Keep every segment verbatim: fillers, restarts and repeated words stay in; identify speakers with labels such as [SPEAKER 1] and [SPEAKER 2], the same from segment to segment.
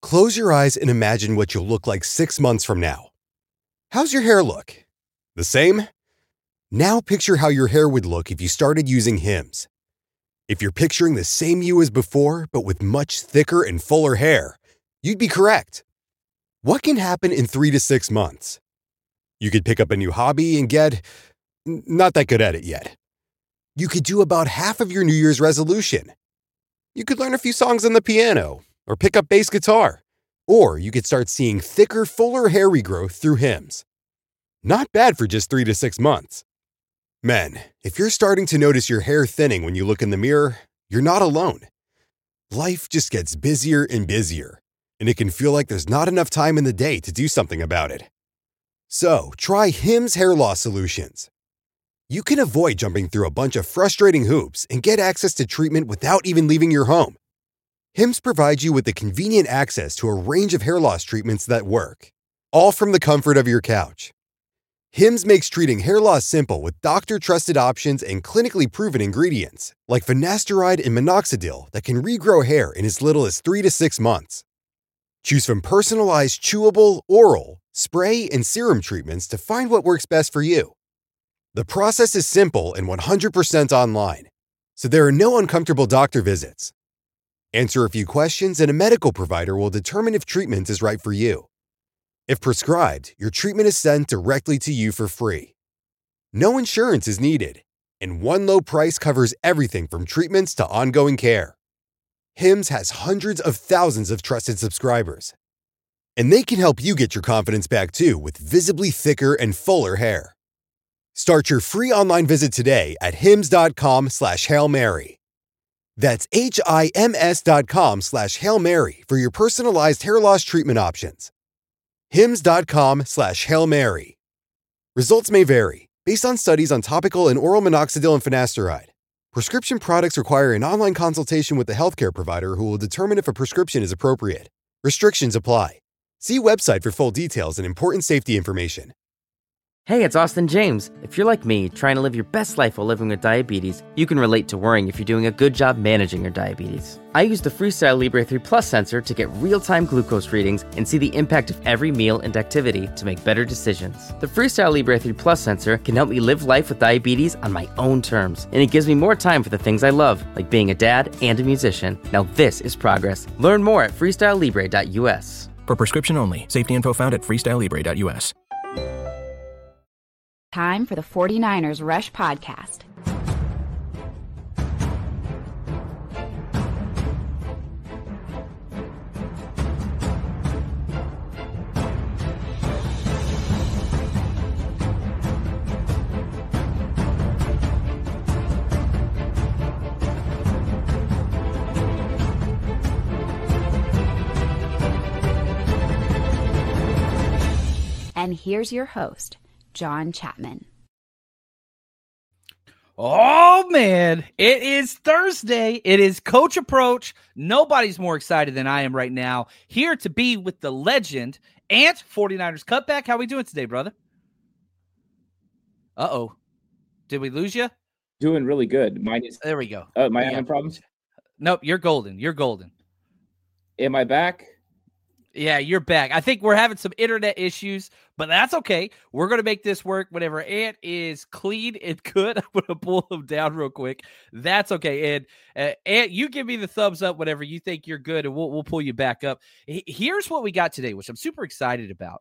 [SPEAKER 1] Close your eyes and imagine what you'll look like six months from now. How's your hair look? The same? Now picture how your hair would look if you started using Hims. If you're picturing the same you as before, but with much thicker and fuller hair, you'd be correct. What can happen in three to six months? You could pick up a new hobby and get not that good at it yet. You could do about half of your New Year's resolution. You could learn a few songs on the piano or pick up bass guitar. Or you could start seeing thicker, fuller hair regrowth through Hims. Not bad for just three to six months. Men, if you're starting to notice your hair thinning when you look in the mirror, you're not alone. Life just gets busier and busier, and it can feel like there's not enough time in the day to do something about it. So, try Hims Hair Loss Solutions. You can avoid jumping through a bunch of frustrating hoops and get access to treatment without even leaving your home. Hims provides you with the convenient access to a range of hair loss treatments that work, all from the comfort of your couch. Hims makes treating hair loss simple with doctor-trusted options and clinically proven ingredients, like finasteride and minoxidil that can regrow hair in as little as three to six months. Choose from personalized chewable, oral, spray, and serum treatments to find what works best for you. The process is simple and one hundred percent online, so there are no uncomfortable doctor visits. Answer a few questions and a medical provider will determine if treatment is right for you. If prescribed, your treatment is sent directly to you for free. No insurance is needed, and one low price covers everything from treatments to ongoing care. Hims has hundreds of thousands of trusted subscribers, and they can help you get your confidence back too with visibly thicker and fuller hair. Start your free online visit today at hims.com slash Hail Mary. That's H-I-M-S dot com slash Hail Mary for your personalized hair loss treatment options. Hims.com slash Hail Mary. Results may vary based on studies on topical and oral minoxidil and finasteride. Prescription products require an online consultation with a healthcare provider who will determine if a prescription is appropriate. Restrictions apply. See website for full details and important safety information.
[SPEAKER 2] Hey, it's Austin James. If you're like me, trying to live your best life while living with diabetes, you can relate to worrying if you're doing a good job managing your diabetes. I use the Freestyle Libre three Plus sensor to get real-time glucose readings and see the impact of every meal and activity to make better decisions. The Freestyle Libre three Plus sensor can help me live life with diabetes on my own terms, and it gives me more time for the things I love, like being a dad and a musician. Now this is progress. Learn more at freestyle libre dot U S.
[SPEAKER 3] For prescription only. Safety info found at freestyle libre dot U S.
[SPEAKER 4] Time for the forty-niners Rush Podcast. And here's your host, John Chapman.
[SPEAKER 5] Oh, man. It is Thursday. It is Coach Approach. Nobody's more excited than I am right now. Here to be with the legend, Ant, forty-niners Cutback. How we doing today, brother? Uh-oh. Did we lose you?
[SPEAKER 6] Doing really good. Mine is.
[SPEAKER 5] There we go.
[SPEAKER 6] Oh, am I
[SPEAKER 5] yeah.
[SPEAKER 6] having problems?
[SPEAKER 5] Nope, you're golden. You're golden.
[SPEAKER 6] Am I back?
[SPEAKER 5] Yeah, you're back. I think we're having some internet issues, but that's okay. We're going to make this work. Whenever Ant is clean and good, I'm going to pull him down real quick. That's okay. And uh, Ant, you give me the thumbs up whenever you think you're good, and we'll, we'll pull you back up. Here's what we got today, which I'm super excited about.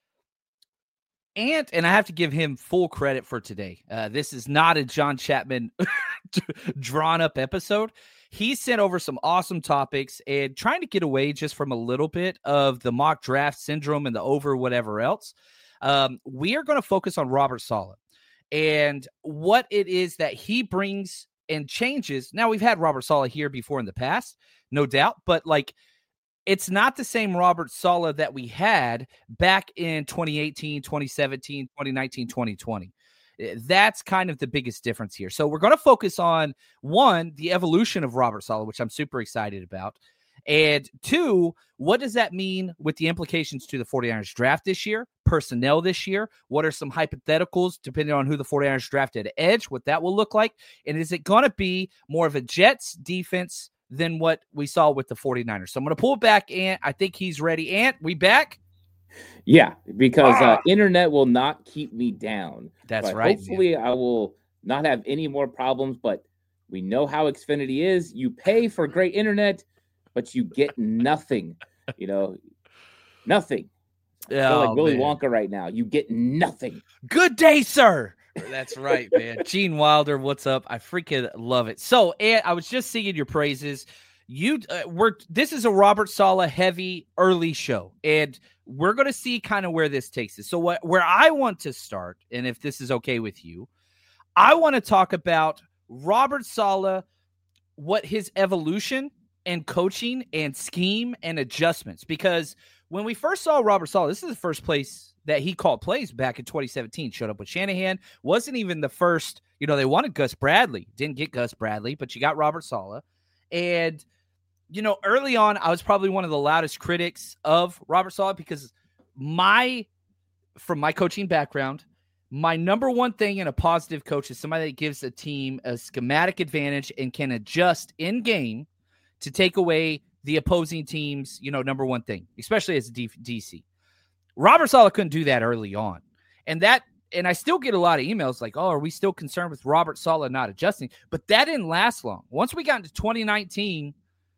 [SPEAKER 5] Ant, and I have to give him full credit for today. Uh, this is not a John Chapman drawn-up episode. He sent over some awesome topics and trying to get away just from a little bit of the mock draft syndrome and the over whatever else. Um, we are going to focus on Robert Saleh and what it is that he brings and changes. Now, we've had Robert Saleh here before in the past, no doubt, but like it's not the same Robert Saleh that we had back in twenty eighteen, twenty seventeen, twenty nineteen, twenty twenty. That's kind of the biggest difference here. So we're going to focus on, one, the evolution of Robert Saleh, which I'm super excited about. And two, what does that mean with the implications to the forty-niners draft this year, personnel this year? What are some hypotheticals depending on who the forty-niners drafted at edge, what that will look like? And is it going to be more of a Jets defense than what we saw with the 49ers. So I'm going to pull it back, Ant. I think he's ready. Ant, we back?
[SPEAKER 6] Yeah, because
[SPEAKER 5] ah!
[SPEAKER 6] uh, internet will not keep me down.
[SPEAKER 5] That's
[SPEAKER 6] but
[SPEAKER 5] right.
[SPEAKER 6] Hopefully
[SPEAKER 5] man.
[SPEAKER 6] I will not have any more problems, but we know how Xfinity is. You pay for great internet, but you get nothing. You know, nothing. I feel like
[SPEAKER 5] Oh,
[SPEAKER 6] Willy
[SPEAKER 5] man.
[SPEAKER 6] Wonka right now. You get nothing.
[SPEAKER 5] Good day, sir. That's right, man. Gene Wilder, what's up? I freaking love it. So, Ant, I was just singing your praises. You, uh, we're this is a Robert Saleh heavy early show, and we're going to see kind of where this takes us. So, what where I want to start, and if this is okay with you, I want to talk about Robert Saleh, what his evolution and coaching and scheme and adjustments. Because when we first saw Robert Saleh, this is the first place that he called plays back in twenty seventeen. Showed up with Shanahan. Wasn't even the first, you know, they wanted Gus Bradley. Didn't get Gus Bradley, but you got Robert Saleh. And, you know, early on, I was probably one of the loudest critics of Robert Saleh because my, from my coaching background, my number one thing in a positive coach is somebody that gives a team a schematic advantage and can adjust in game to take away the opposing team's, you know, number one thing, especially as a D- DC. Robert Saleh couldn't do that early on. And that, and I still get a lot of emails like, oh, are we still concerned with Robert Saleh not adjusting? But that didn't last long. Once we got into twenty nineteen,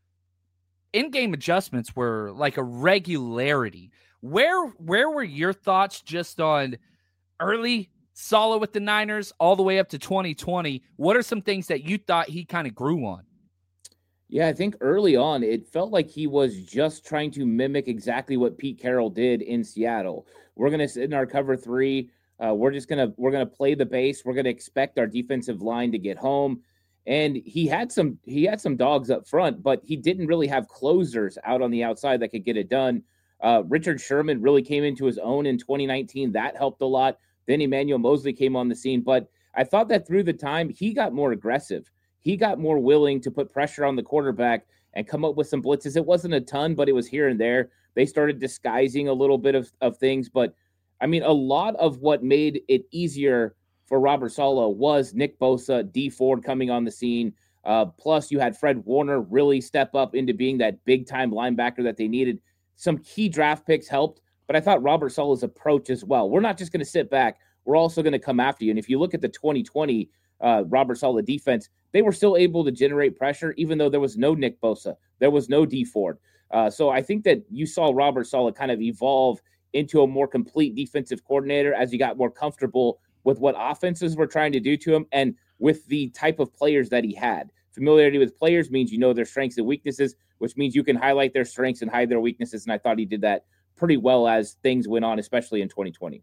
[SPEAKER 5] in-game adjustments were like a regularity. Where, where were your thoughts just on early Saleh with the Niners all the way up to twenty twenty? What are some things that you thought he kind of grew on?
[SPEAKER 6] Yeah, I think early on, it felt like he was just trying to mimic exactly what Pete Carroll did in Seattle. We're going to sit in our cover three. Uh, we're just going to, we're going to play the base. We're going to expect our defensive line to get home. And he had some, he had some dogs up front, but he didn't really have closers out on the outside that could get it done. Uh, Richard Sherman really came into his own in twenty nineteen. That helped a lot. Then Emmanuel Mosley came on the scene, but I thought that through the time he got more aggressive. He got more willing to put pressure on the quarterback and come up with some blitzes. It wasn't a ton, but it was here and there. They started disguising a little bit of, of things. But, I mean, a lot of what made it easier for Robert Saleh was Nick Bosa, Dee Ford coming on the scene. Uh, plus, you had Fred Warner really step up into being that big-time linebacker that they needed. Some key draft picks helped, but I thought Robert Saleh's approach as well. We're not just going to sit back. We're also going to come after you. And if you look at the twenty twenty uh, Robert Saleh defense, they were still able to generate pressure, even though there was no Nick Bosa. There was no Dee Ford. Uh, so I think that you saw Robert Saleh kind of evolve into a more complete defensive coordinator as he got more comfortable with what offenses were trying to do to him and with the type of players that he had. Familiarity with players means you know their strengths and weaknesses, which means you can highlight their strengths and hide their weaknesses. And I thought he did that pretty well as things went on, especially in twenty twenty.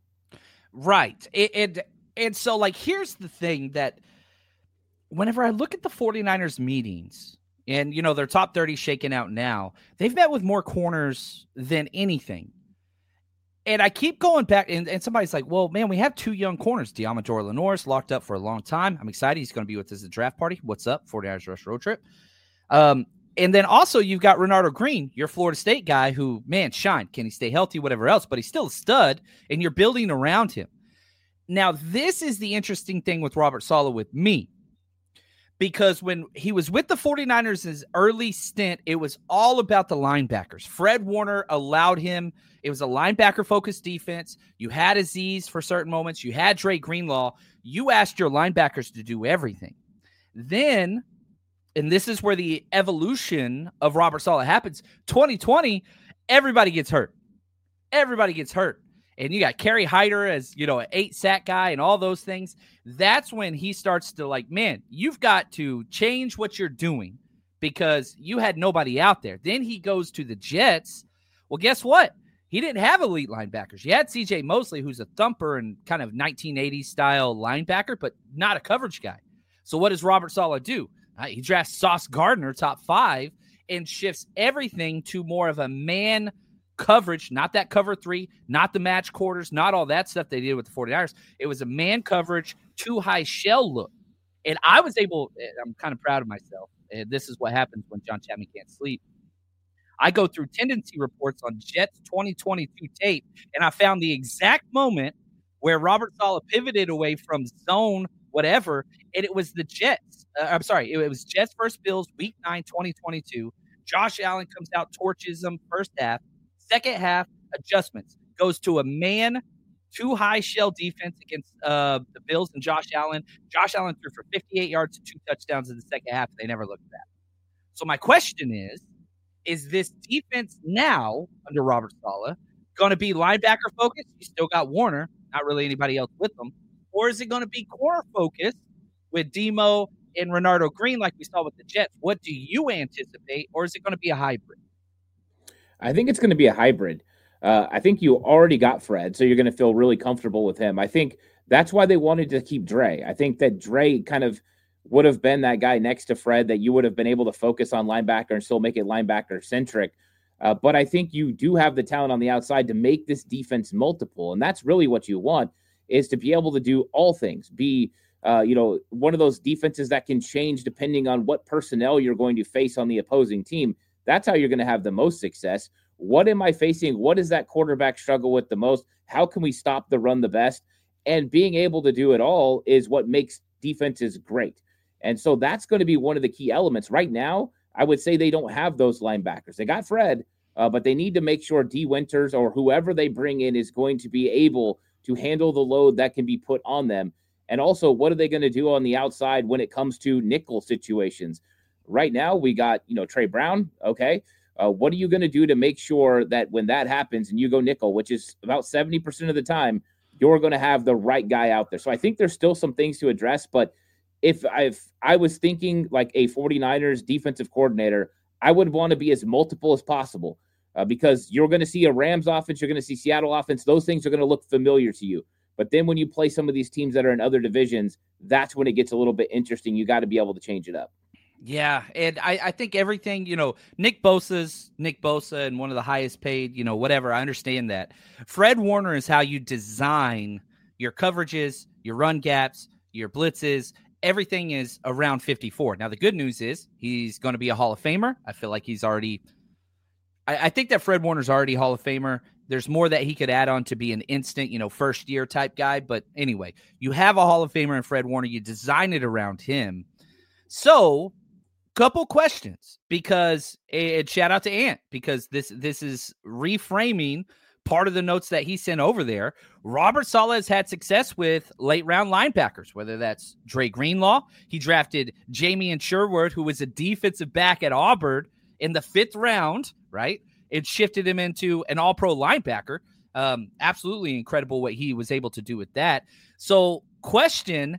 [SPEAKER 5] Right. And, and so, like, here's the thing that whenever I look at the 49ers meetings and, you know, their top thirty shaken out now, they've met with more corners than anything. And I keep going back, and, and somebody's like, well, man, we have two young corners. Diamador Lenore's locked up for a long time. I'm excited. He's going to be with us at the draft party. What's up? 49ers Rush Road Trip. Um, and then also you've got Renardo Green, your Florida State guy who, man, shine. Can he stay healthy, whatever else? But he's still a stud, and you're building around him. Now, this is the interesting thing with Robert Saleh with me. Because when he was with the 49ers' his early stint, it was all about the linebackers. Fred Warner allowed him. It was a linebacker-focused defense. You had Azeez for certain moments. You had Dre Greenlaw. You asked your linebackers to do everything. Then, and this is where the evolution of Robert Saleh happens, twenty twenty, everybody gets hurt. Everybody gets hurt. And you got Kerry Hyder as, you know, an eight-sack guy and all those things. That's when he starts to like, man, you've got to change what you're doing because you had nobody out there. Then he goes to the Jets. Well, guess what? He didn't have elite linebackers. You had C J Mosley, who's a thumper and kind of nineteen eighties style linebacker, but not a coverage guy. So what does Robert Saleh do? Uh, he drafts Sauce Gardner, top five, and shifts everything to more of a man coverage, not that cover three, not the match quarters, not all that stuff they did with the 49ers. It was a man coverage, too high shell look. And I was able, I'm kind of proud of myself. And this is what happens when John Chapman can't sleep. I go through tendency reports on Jets twenty twenty-two tape, and I found the exact moment where Robert Saleh pivoted away from zone whatever. And it was the Jets. Uh, I'm sorry. It, it was Jets versus Bills, week nine, twenty twenty-two. Josh Allen comes out, torches them first half. Second half, adjustments. Goes to a man, two high shell defense against uh, the Bills and Josh Allen. Josh Allen threw for fifty-eight yards and two touchdowns in the second half. They never looked back. So my question is, is this defense now under Robert Saleh going to be linebacker focused? You still got Warner, not really anybody else with them. Or is it going to be core focused with Demo and Renardo Green like we saw with the Jets? What do you anticipate? Or is it going to be a hybrid?
[SPEAKER 6] I think it's going to be a hybrid. Uh, I think you already got Fred, so you're going to feel really comfortable with him. I think that's why they wanted to keep Dre. I think that Dre kind of would have been that guy next to Fred that you would have been able to focus on linebacker and still make it linebacker-centric. Uh, but I think you do have the talent on the outside to make this defense multiple, and that's really what you want, is to be able to do all things, be uh, you know, one of those defenses that can change depending on what personnel you're going to face on the opposing team. That's how you're going to have the most success. What am I facing? What does that quarterback struggle with the most? How can we stop the run the best? And being able to do it all is what makes defenses great. And so that's going to be one of the key elements. Right now, I would say they don't have those linebackers. They got Fred, uh, but they need to make sure D. Winters or whoever they bring in is going to be able to handle the load that can be put on them. And also, what are they going to do on the outside when it comes to nickel situations? Right now, we got, you know, Trey Brown. Okay. Uh, what are you going to do to make sure that when that happens and you go nickel, which is about seventy percent of the time, you're going to have the right guy out there? So I think there's still some things to address. But if I've, I was thinking like a 49ers defensive coordinator, I would want to be as multiple as possible uh, because you're going to see a Rams offense, you're going to see Seattle offense. Those things are going to look familiar to you. But then when you play some of these teams that are in other divisions, that's when it gets a little bit interesting. You got to be able to change it up.
[SPEAKER 5] Yeah, and I, I think everything, you know, Nick Bosa's Nick Bosa and one of the highest paid, you know, whatever. I understand that. Fred Warner is how you design your coverages, your run gaps, your blitzes. Everything is around fifty-four. Now, the good news is he's going to be a Hall of Famer. I feel like he's already I, I think that Fred Warner's already Hall of Famer. There's more that he could add on to be an instant, you know, first year type guy. But anyway, you have a Hall of Famer in Fred Warner. You design it around him. So, couple questions, because and shout out to Ant, because this this is reframing part of the notes that he sent over there. Robert Saleh has had success with late round linebackers, whether that's Dre Greenlaw. He drafted Jamie Sherwood, who was a defensive back at Auburn in the fifth round, right? It shifted him into an all-pro linebacker. Um, absolutely incredible what he was able to do with that. So question,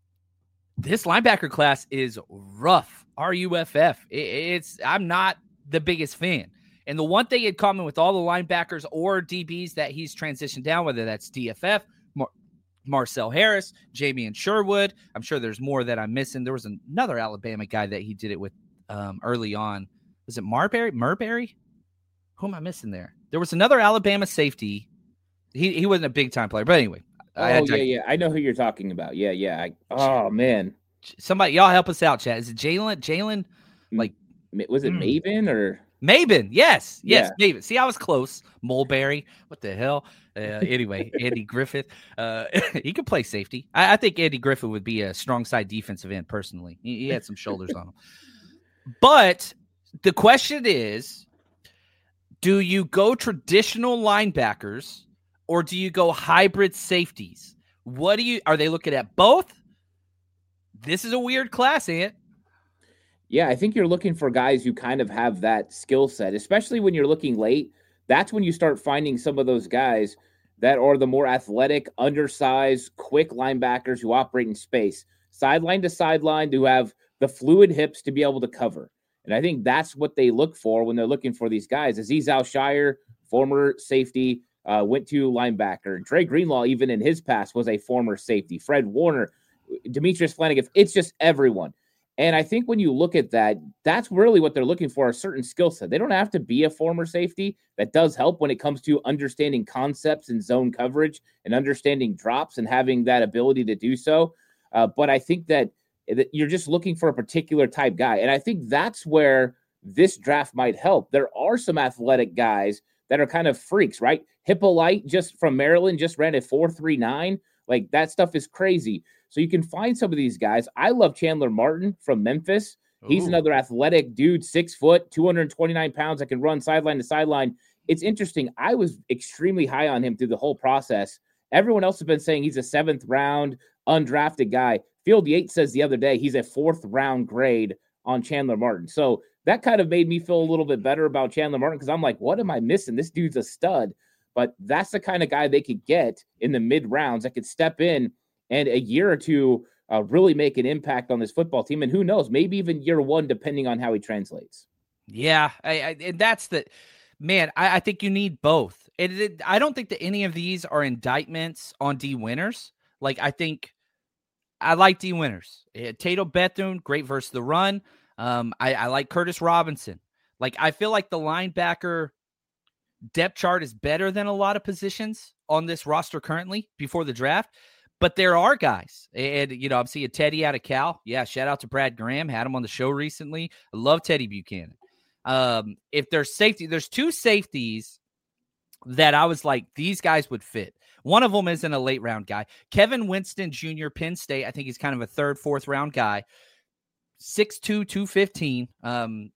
[SPEAKER 5] this linebacker class is rough. R U F F. It's I'm not the biggest fan. And the one thing in common with all the linebackers or D Bs that he's transitioned down, whether that's D F F, Mar- Marcel Harris, Jamie Sherwood, I'm sure there's more that I'm missing. There was another Alabama guy that he did it with um, early on. Was it Marbury? Murberry? Who am I missing there? There was another Alabama safety. He he wasn't a big time player, but anyway.
[SPEAKER 6] Oh, I yeah, yeah. I know who you're talking about. Yeah, yeah. I, oh, man.
[SPEAKER 5] Somebody, y'all help us out, chat. Is it Jalen? Jalen? Like,
[SPEAKER 6] was it mm. Maven or
[SPEAKER 5] Maven? Yes, yes,
[SPEAKER 6] yeah.
[SPEAKER 5] Maven. See, I was close. Mulberry. What the hell? Uh, anyway, Andy Griffith. Uh, he could play safety. I, I think Andy Griffith would be a strong side defensive end. Personally, he, he had some shoulders on him. But the question is, do you go traditional linebackers or do you go hybrid safeties? What do you? Are they looking at both? This is a weird class, Ant.
[SPEAKER 6] Yeah, I think you're looking for guys who kind of have that skill set, especially when you're looking late. That's when you start finding some of those guys that are the more athletic, undersized, quick linebackers who operate in space, sideline to sideline, who have the fluid hips to be able to cover. And I think that's what they look for when they're looking for these guys. Azeez Al-Shire, former safety, uh, went to linebacker. Dre Greenlaw, even in his past, was a former safety. Fred Warner, Demetrius Flanagan, it's just everyone. And I think when you look at that, that's really what they're looking for, a certain skill set. They don't have to be a former safety. That does help when it comes to understanding concepts and zone coverage and understanding drops and having that ability to do so. Uh, but I think that, that you're just looking for a particular type guy. And I think that's where this draft might help. There are some athletic guys that are kind of freaks, right? Hippolyte, just from Maryland, just ran a four three nine. Like, that stuff is crazy. So you can find some of these guys. I love Chandler Martin from Memphis. He's
[SPEAKER 5] Ooh.
[SPEAKER 6] another athletic dude, six foot, two hundred twenty-nine pounds that can run sideline to sideline. It's interesting. I was extremely high on him through the whole process. Everyone else has been saying he's a seventh round undrafted guy. Field Yates says the other day he's a fourth round grade on Chandler Martin. So that kind of made me feel a little bit better about Chandler Martin because I'm like, what am I missing? This dude's a stud. But that's the kind of guy they could get in the mid rounds that could step in and a year or two uh, really make an impact on this football team. And who knows, maybe even year one, depending on how he translates.
[SPEAKER 5] Yeah, I, I, and that's the man. I, I think you need both. It, it, I don't think that any of these are indictments on D Winters. Like I think I like D Winters. Uh, Tato Bethune, great versus the run. Um, I, I like Curtis Robinson. Like I feel like the linebacker depth chart is better than a lot of positions on this roster currently before the draft. But there are guys, and, you know, I'm seeing Teddy out of Cal. Yeah, shout out to Brad Graham. Had him on the show recently. I love Teddy Buchanan. Um, if there's safety, there's two safeties that I was like, these guys would fit. One of them isn't a late round guy. Kevin Winston Junior, Penn State. I think he's kind of a third, fourth round guy. six two, two fifteen. Um,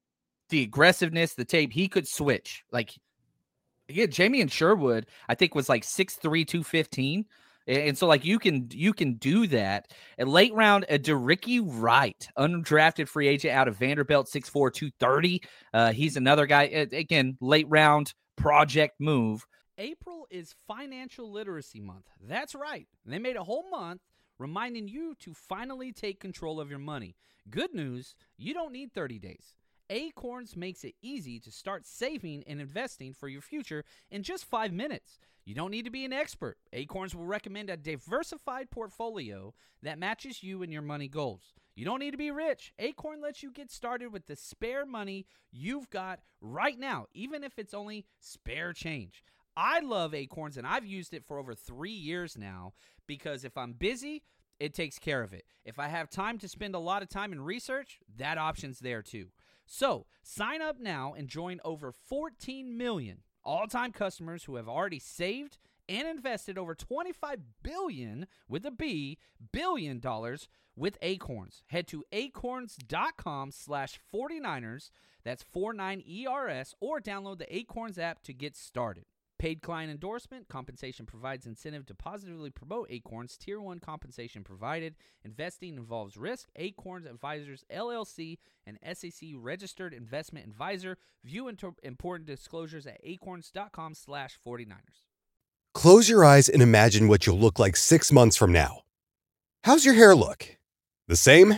[SPEAKER 5] the aggressiveness, the tape, he could switch. Like, yeah, Jamie and Sherwood, I think, was like six three, two fifteen. And so, like, you can you can do that. A late round, a Dericky Wright, undrafted free agent out of Vanderbilt, six four, two thirty. Uh, he's another guy, again, late round project move.
[SPEAKER 7] April is Financial Literacy Month. That's right. They made a whole month reminding you to finally take control of your money. Good news, you don't need thirty days. Acorns makes it easy to start saving and investing for your future in just five minutes. You don't need to be an expert. Acorns will recommend a diversified portfolio that matches you and your money goals. You don't need to be rich. Acorn lets you get started with the spare money you've got right now, even if it's only spare change. I love Acorns, and I've used it for over three years now because if I'm busy, it takes care of it. If I have time to spend a lot of time in research, that option's there too. So sign up now and join over fourteen million all-time customers who have already saved and invested over twenty-five billion dollars with a B, billion dollars with Acorns. Head to acorns.com slash 49ers, that's forty-nine E R S, or download the Acorns app to get started. Paid client endorsement. Compensation provides incentive to positively promote Acorns. Tier one compensation provided. Investing involves risk. Acorns Advisors, L L C, an S E C registered investment advisor. View inter- important disclosures at acorns.com slash 49ers.
[SPEAKER 1] Close your eyes and imagine what you'll look like six months from now. How's your hair look? The same?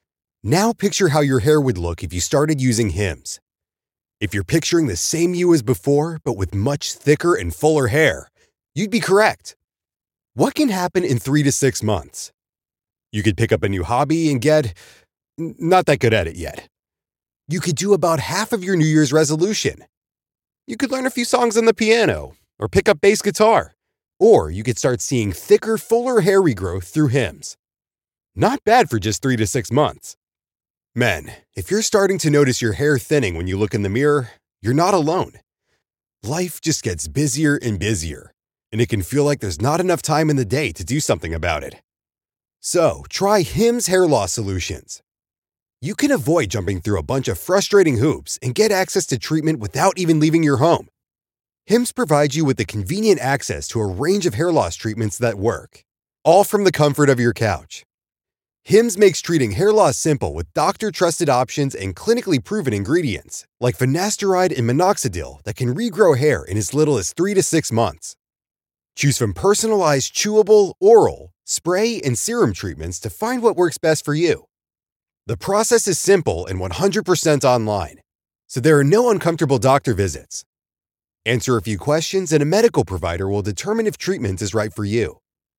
[SPEAKER 1] Now picture how your hair would look if you started using Hims. If you're picturing the same you as before, but with much thicker and fuller hair, you'd be correct. What can happen in three to six months? You could pick up a new hobby and get not that good at it yet. You could do about half of your New Year's resolution. You could learn a few songs on the piano or pick up bass guitar. Or you could start seeing thicker, fuller hair regrowth through Hims. Not bad for just three to six months. Men, if you're starting to notice your hair thinning when you look in the mirror, you're not alone. Life just gets busier and busier, and it can feel like there's not enough time in the day to do something about it. So, try Hims Hair Loss Solutions. You can avoid jumping through a bunch of frustrating hoops and get access to treatment without even leaving your home. Hims provides you with the convenient access to a range of hair loss treatments that work, all from the comfort of your couch. Hims makes treating hair loss simple with doctor-trusted options and clinically proven ingredients, like finasteride and minoxidil that can regrow hair in as little as three to six months. Choose from personalized chewable, oral, spray, and serum treatments to find what works best for you. The process is simple and one hundred percent online, so there are no uncomfortable doctor visits. Answer a few questions and a medical provider will determine if treatment is right for you.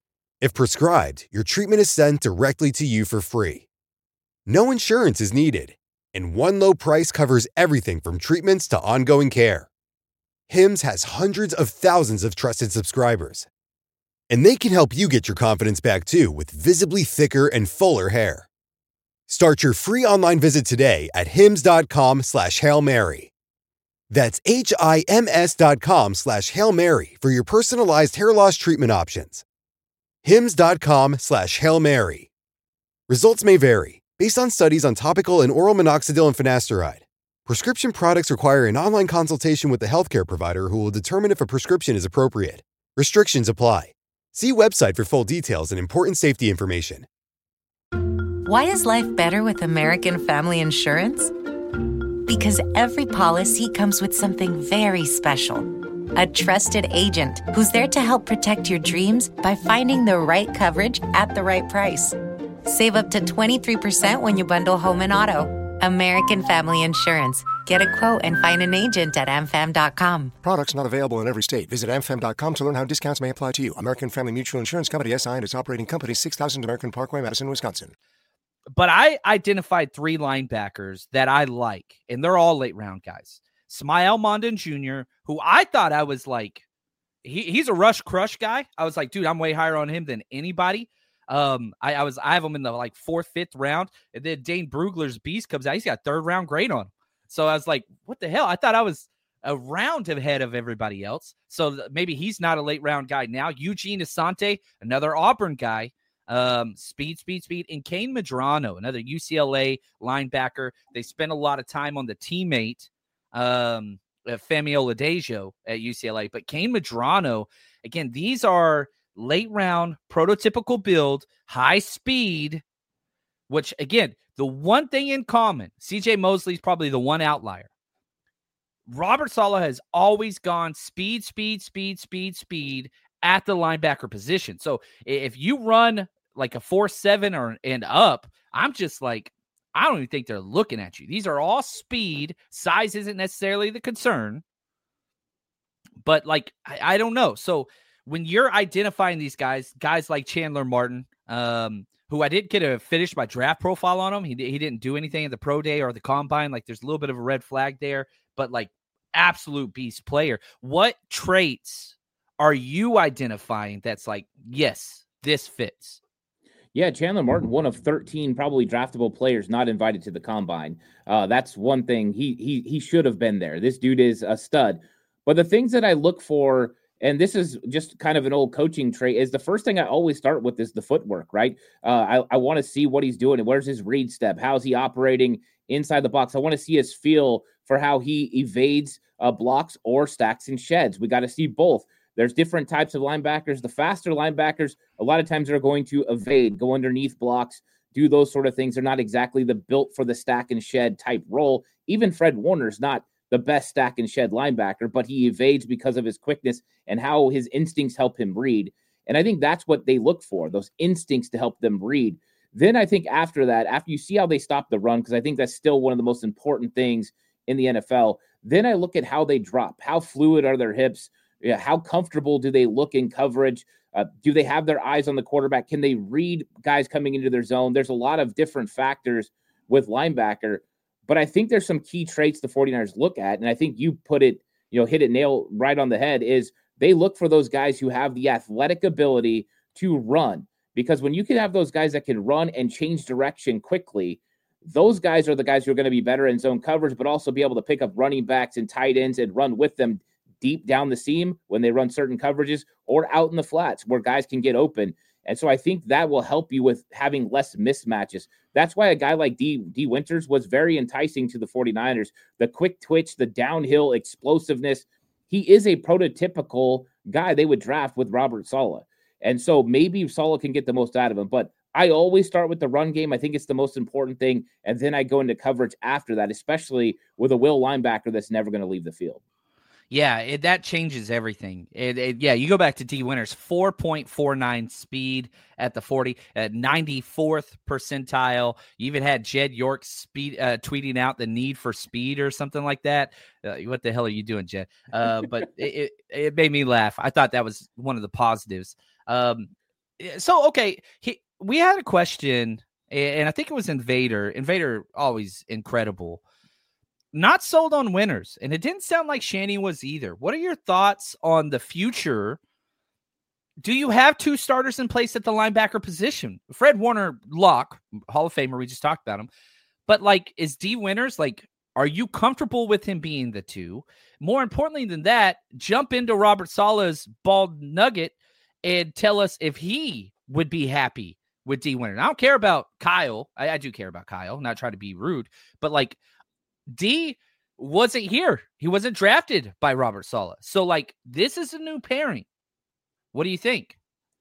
[SPEAKER 1] If prescribed, your treatment is sent directly to you for free. No insurance is needed, and one low price covers everything from treatments to ongoing care. Hims has hundreds of thousands of trusted subscribers, and they can help you get your confidence back too with visibly thicker and fuller hair. Start your free online visit today at hims.com slash Hail Mary. That's H-I-M-S dot com slash Hail Mary for your personalized hair loss treatment options. hims.com slash Hail Mary. Results may vary, based on studies on topical and oral minoxidil and finasteride. Prescription products require an online consultation with the healthcare provider who will determine if a prescription is appropriate. Restrictions apply. See website for full details and important safety information.
[SPEAKER 8] Why is life better with American Family Insurance? Because every policy comes with something very special. A trusted agent who's there to help protect your dreams by finding the right coverage at the right price. Save up to twenty-three percent when you bundle home and auto. American Family Insurance. Get a quote and find an agent at a m fam dot com.
[SPEAKER 9] Products not available in every state. Visit a m fam dot com to learn how discounts may apply to you. American Family Mutual Insurance Company, S I and its operating company, six thousand American Parkway, Madison, Wisconsin.
[SPEAKER 5] But I identified three linebackers that I like, and they're all late round guys. Smael Mondon Junior, who I thought I was like, he, he's a rush crush guy. I was like, dude, I'm way higher on him than anybody. Um, I, I was I have him in the like fourth, fifth round, and then Dane Brugler's beast comes out. He's got third round grade on him. So I was like, what the hell? I thought I was a round ahead of everybody else. So th- maybe he's not a late round guy now. Eugene Asante, another Auburn guy. Um, speed, speed, speed. And Kane Medrano, another U C L A linebacker. They spent a lot of time on the teammate, um, Femi Oladejo at U C L A. But Kane Medrano, again, these are late round, prototypical build, high speed, which, again, the one thing in common, C J Mosley's probably the one outlier. Robert Saleh has always gone speed, speed, speed, speed, speed at the linebacker position. So if you run like a four seven or and up, I'm just like, I don't even think they're looking at you. These are all speed. Size isn't necessarily the concern. But, like, I, I don't know. So when you're identifying these guys, guys like Chandler Martin, um, who I didn't get to finish my draft profile on him. He, he didn't do anything at the pro day or the combine. Like, there's a little bit of a red flag there, but like absolute beast player. What traits are you identifying that's like, yes, this fits?
[SPEAKER 6] Yeah, Chandler Martin, one of thirteen probably draftable players not invited to the combine. Uh, that's one thing. He he he should have been there. This dude is a stud. But the things that I look for, and this is just kind of an old coaching trait, is the first thing I always start with is the footwork, right? Uh, I, I want to see what he's doing. Where's his read step? How's he operating inside the box? I want to see his feel for how he evades uh, blocks or stacks and sheds. We got to see both. There's different types of linebackers. The faster linebackers, a lot of times they're going to evade, go underneath blocks, do those sort of things. They're not exactly the built for the stack and shed type role. Even Fred Warner's not the best stack and shed linebacker, but he evades because of his quickness and how his instincts help him read. And I think that's what they look for, those instincts to help them read. Then I think after that, after you see how they stop the run, because I think that's still one of the most important things in the N F L, then I look at how they drop. How fluid are their hips? Yeah, how comfortable do they look in coverage? Uh, do they have their eyes on the quarterback? Can they read guys coming into their zone? There's a lot of different factors with linebacker, but I think there's some key traits the 49ers look at, and I think you put it, you know, hit it nail right on the head, is they look for those guys who have the athletic ability to run, because when you can have those guys that can run and change direction quickly, those guys are the guys who are going to be better in zone coverage, but also be able to pick up running backs and tight ends and run with them deep down the seam when they run certain coverages, or out in the flats where guys can get open. And so I think that will help you with having less mismatches. That's why a guy like D, D Winters was very enticing to the 49ers. The quick twitch, the downhill explosiveness. He is a prototypical guy they would draft with Robert Saleh. And so maybe Saleh can get the most out of him. But I always start with the run game. I think it's the most important thing. And then I go into coverage after that, especially with a will linebacker that's never going to leave the field.
[SPEAKER 5] Yeah, it, that changes everything. It, it, yeah, you go back to D Winters, four point four nine speed at the forty, at ninety-fourth percentile. You even had Jed York speed uh, tweeting out the need for speed or something like that. Uh, what the hell are you doing, Jed? Uh, but it, it, it made me laugh. I thought that was one of the positives. Um, so, okay, he, we had a question, and I think it was Invader. Invader, always incredible. Not sold on winners, and it didn't sound like Shanny was either. What are your thoughts on the future? Do you have two starters in place at the linebacker position? Fred Warner, lock, Hall of Famer, we just talked about him. But, like, is D Winters, like, are you comfortable with him being the two? More importantly than that, jump into Robert Saleh's bald nugget and tell us if he would be happy with D Winters. I don't care about Kyle. I, I do care about Kyle, not trying to be rude, but like D wasn't here. He wasn't drafted by Robert Saleh. So like, this is a new pairing. What do you think?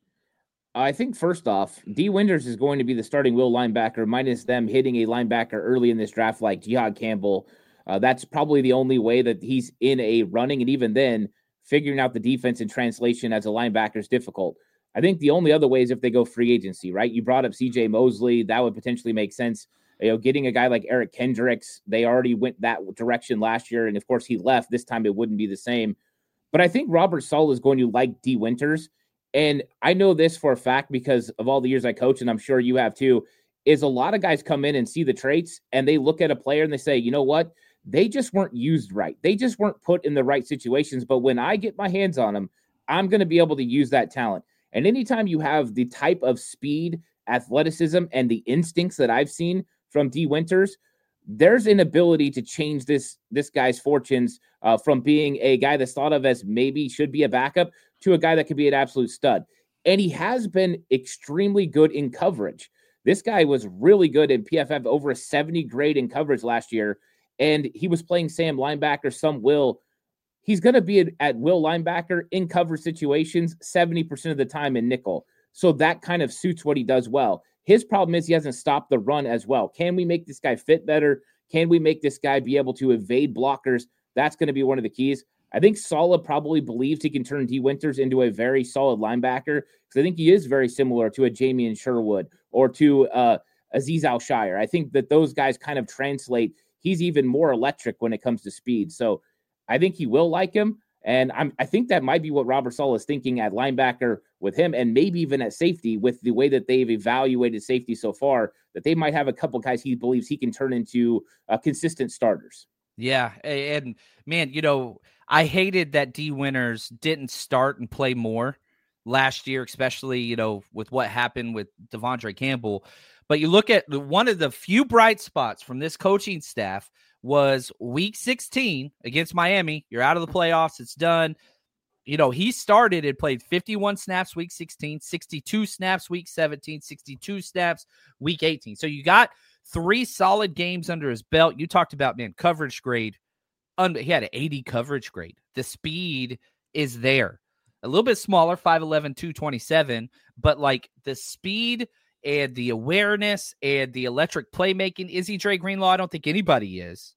[SPEAKER 6] I think first off, D Winters is going to be the starting will linebacker, minus them hitting a linebacker early in this draft like Jihad Campbell. Uh, that's probably the only way that he's in a running, and even then, figuring out the defense and translation as a linebacker is difficult. I think the only other way is if they go free agency, right? You brought up C J Mosley. That would potentially make sense. You know, getting a guy like Eric Kendricks, they already went that direction last year, and of course he left. This time it wouldn't be the same. But I think Robert Saleh is going to like D Winters. And I know this for a fact because of all the years I coach, and I'm sure you have too, is a lot of guys come in and see the traits and they look at a player and they say, you know what? They just weren't used right. They just weren't put in the right situations. But when I get my hands on them, I'm going to be able to use that talent. And anytime you have the type of speed, athleticism, and the instincts that I've seen from D Winters, there's an ability to change this, this guy's fortunes uh, from being a guy that's thought of as maybe should be a backup to a guy that could be an absolute stud. And he has been extremely good in coverage. This guy was really good in P F F, over a seventy grade in coverage last year. And he was playing Sam linebacker, some will. He's going to be at, at will linebacker in cover situations seventy percent of the time in nickel. So that kind of suits what he does well. His problem is he hasn't stopped the run as well. Can we make this guy fit better? Can we make this guy be able to evade blockers? That's going to be one of the keys. I think Saleh probably believes he can turn D Winters into a very solid linebacker because I think he is very similar to a Jamian Sherwood or to uh, Azeez Al-Shire. I think that those guys kind of translate. He's even more electric when it comes to speed. So I think he will like him. And I'm, I think that might be what Robert Saleh is thinking at linebacker with him, and maybe even at safety with the way that they've evaluated safety so far, that they might have a couple guys he believes he can turn into uh, consistent starters.
[SPEAKER 5] Yeah. And man, you know, I hated that D Winters didn't start and play more last year, especially, you know, with what happened with Devondre Campbell. But you look at one of the few bright spots from this coaching staff was week sixteen against Miami. You're out of the playoffs. It's done. You know, he started and played fifty-one snaps week sixteen, sixty-two snaps week seventeen, sixty-two snaps week eighteen. So you got three solid games under his belt. You talked about, man, coverage grade. He had an eighty coverage grade. The speed is there. A little bit smaller, five eleven, two twenty-seven, but like the speed and the awareness and the electric playmaking. Is he Dre Greenlaw? I don't think anybody is.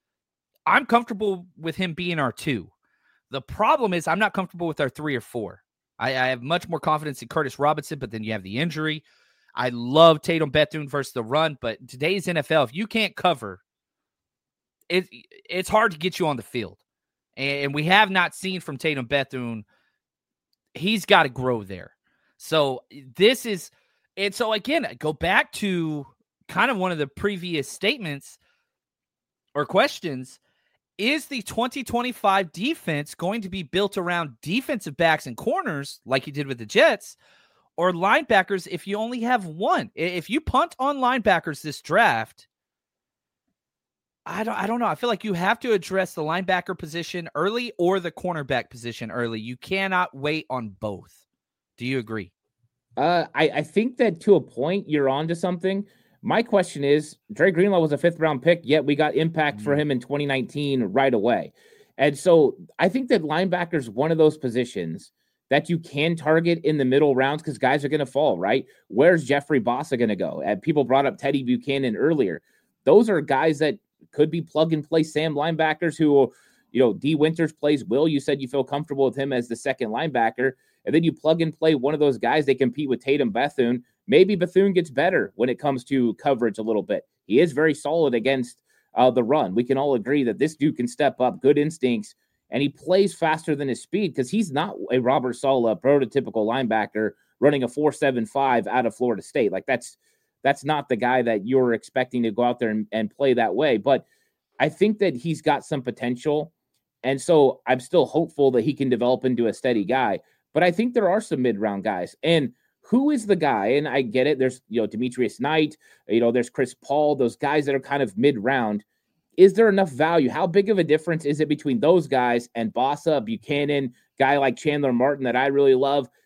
[SPEAKER 5] I'm comfortable with him being our two. The problem is I'm not comfortable with our three or four. I, I have much more confidence in Curtis Robinson, but then you have the injury. I love Tatum Bethune versus the run, but in today's N F L, if you can't cover, it, it's hard to get you on the field. And we have not seen from Tatum Bethune. He's got to grow there. So this is, and so again, go back to kind of one of the previous statements or questions. Is the twenty twenty-five defense going to be built around defensive backs and corners like you did with the Jets, or linebackers if you only have one? If you punt on linebackers this draft, I don't, I don't know. I feel like you have to address the linebacker position early or the cornerback position early. You cannot wait on both. Do you agree?
[SPEAKER 6] Uh, I, I think that to a point you're on to something. My question is, Dre Greenlaw was a fifth round pick, yet we got impact mm-hmm. for him in twenty nineteen right away. And so I think that linebacker is one of those positions that you can target in the middle rounds because guys are going to fall, right? Where's Jeffrey Bossa going to go? And people brought up Teddy Buchanan earlier. Those are guys that could be plug and play Sam linebackers who, you know, D Winters plays Will. You said you feel comfortable with him as the second linebacker. And then you plug and play one of those guys. They compete with Tatum Bethune. Maybe Bethune gets better when it comes to coverage a little bit. He is very solid against uh, the run. We can all agree that this dude can step up, good instincts, and he plays faster than his speed because he's not a Robert Saleh prototypical linebacker running a four seven five out of Florida State. Like that's that's not the guy that you're expecting to go out there and, and play that way. But I think that he's got some potential. And so I'm still hopeful that he can develop into a steady guy. But I think there are some mid-round guys. And who is the guy? And I get it. There's, you know, Demetrius Knight, you know, there's Chris Paul, those guys that are kind of mid-round. Is there enough value? How big of a difference is it between those guys and Bossa, Buchanan, guy like Chandler Martin that I really love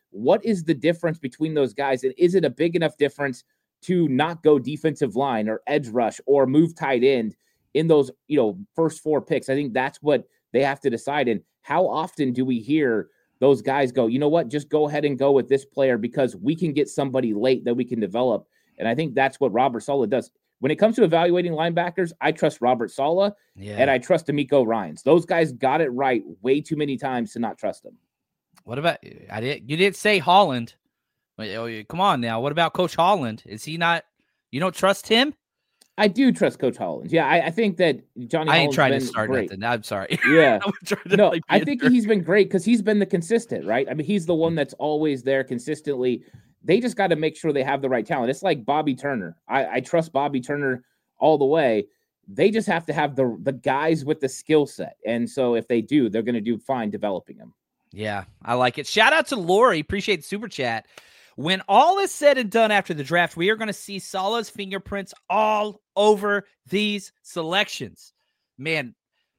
[SPEAKER 6] what is the difference between those guys? And is it a big enough difference to not go defensive line or edge rush or move tight end in those, you know, first four picks? I think that's what they have to decide. And how often do we hear those guys go, you know what, just go ahead and go with this player because we can get somebody late that we can develop. And I think that's what Robert Saleh does. When it comes to evaluating linebackers, I trust Robert Saleh
[SPEAKER 5] Yeah.
[SPEAKER 6] and I trust DeMeco Ryans. Those guys got it right way too many times to not trust them.
[SPEAKER 5] What about I did you didn't say Holland? Come on now. What about Coach Holland? Is he not? You don't trust him?
[SPEAKER 6] I do trust Coach Holland. Yeah, I, I think that Johnny.
[SPEAKER 5] I ain't
[SPEAKER 6] Holland's
[SPEAKER 5] trying to
[SPEAKER 6] been
[SPEAKER 5] start
[SPEAKER 6] great.
[SPEAKER 5] nothing. I'm sorry.
[SPEAKER 6] Yeah,
[SPEAKER 5] I'm trying to
[SPEAKER 6] no,
[SPEAKER 5] like
[SPEAKER 6] I
[SPEAKER 5] be
[SPEAKER 6] think
[SPEAKER 5] a-
[SPEAKER 6] he's been great because he's been the consistent, right? I mean, he's the one that's always there consistently. They just got to make sure they have the right talent. It's like Bobby Turner. I, I trust Bobby Turner all the way. They just have to have the the guys with the skill set, and so if they do, they're going to do fine developing them.
[SPEAKER 5] Yeah, I like it. Shout out to Lori. Appreciate the super chat. When all is said and done after the draft, we are going to see Saleh's fingerprints all over these selections. Man,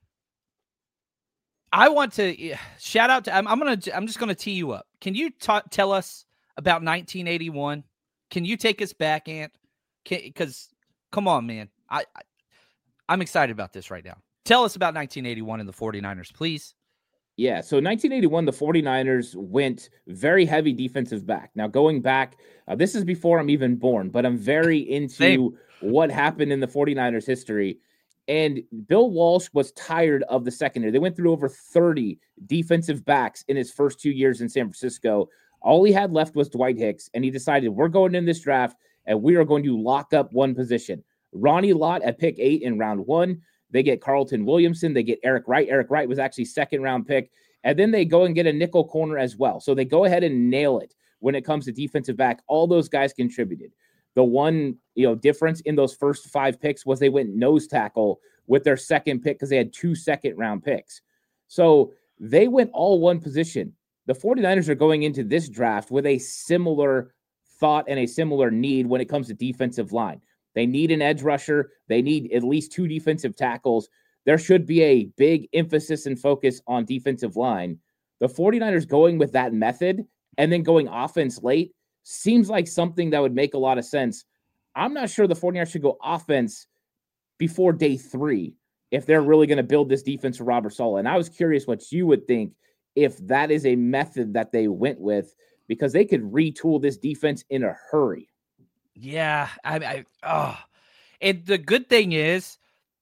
[SPEAKER 5] I want to shout out to. I'm, I'm gonna. I'm just gonna tee you up. Can you ta- tell us about nineteen eighty-one? Can you take us back, Ant? Because come on, man. I, I I'm excited about this right now. Tell us about nineteen eighty-one and the 49ers, please.
[SPEAKER 6] Yeah, so nineteen eighty-one, the 49ers went very heavy defensive back. Now, going back, uh, this is before I'm even born, but I'm very into
[SPEAKER 5] Same.
[SPEAKER 6] what happened in the 49ers history. And Bill Walsh was tired of the secondary. They went through over thirty defensive backs in his first two years in San Francisco. All he had left was Dwight Hicks, and he decided we're going in this draft, and we are going to lock up one position. Ronnie Lott at pick eight in round one. They get Carlton Williamson. They get Eric Wright. Eric Wright was actually second round pick. And then they go and get a nickel corner as well. So they go ahead and nail it when it comes to defensive back. All those guys contributed. The one, you know, difference in those first five picks was they went nose tackle with their second pick because they had two second round picks. So they went all one position. The 49ers are going into this draft with a similar thought and a similar need when it comes to defensive line. They need an edge rusher. They need at least two defensive tackles. There should be a big emphasis and focus on defensive line. The 49ers going with that method and then going offense late seems like something that would make a lot of sense. I'm not sure the 49ers should go offense before day three if they're really going to build this defense for Robert Saleh. And I was curious what you would think if that is a method that they went with, because they could retool this defense in a hurry.
[SPEAKER 5] Yeah, I, I oh, and the good thing is,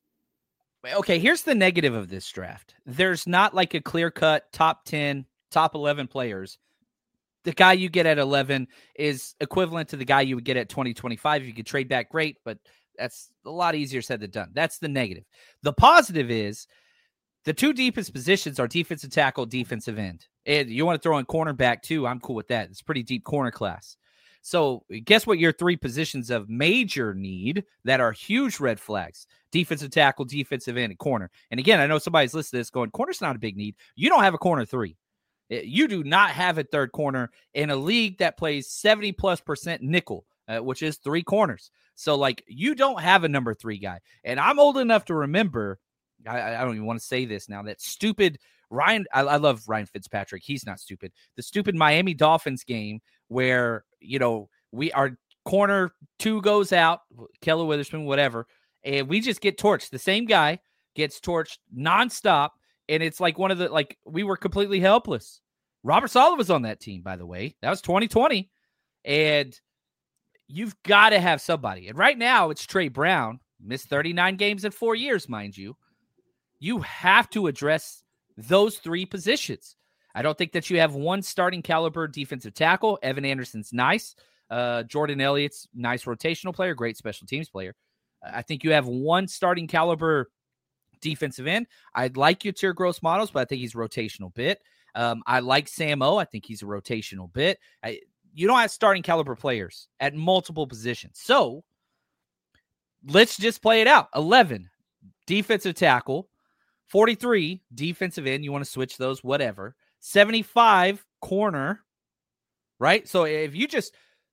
[SPEAKER 5] okay, here's the negative of this draft. There's not like a clear-cut top ten, top eleven players. The guy you get at eleven is equivalent to the guy you would get at twenty twenty-five. If you could trade back, great, but that's a lot easier said than done. That's the negative. The positive is the two deepest positions are defensive tackle, defensive end. And you want to throw in cornerback too, I'm cool with that. It's a pretty deep corner class. So guess what your three positions of major need that are huge red flags: defensive tackle, defensive end, and corner. And again, I know somebody's listening to this going, corner's not a big need. You don't have a corner three. You do not have a third corner in a league that plays seventy plus percent nickel, uh, which is three corners. So like you don't have a number three guy. And I'm old enough to remember, I, I don't even want to say this now, that stupid Ryan, I, I love Ryan Fitzpatrick. He's not stupid. The stupid Miami Dolphins game where, you know, we our corner two goes out, Keller Witherspoon, whatever, and we just get torched. The same guy gets torched nonstop, and it's like one of the, like, we were completely helpless. Robert Saleh was on that team, by the way. That was twenty twenty, and you've got to have somebody. And right now, it's Trey Brown, missed thirty-nine games in four years, mind you. You have to address those three positions. I don't think that you have one starting caliber defensive tackle. Evan Anderson's nice. Uh, Jordan Elliott's nice rotational player, great special teams player. I think you have one starting caliber defensive end. I'd like you to Gross Models, but I think he's a rotational bit. Um, I like Sam O. I think he's a rotational bit. I, you don't have starting caliber players at multiple positions. So let's just play it out. eleven, defensive tackle. forty-three, defensive end. You want to switch those, whatever. seventy-five, corner, right? So if you just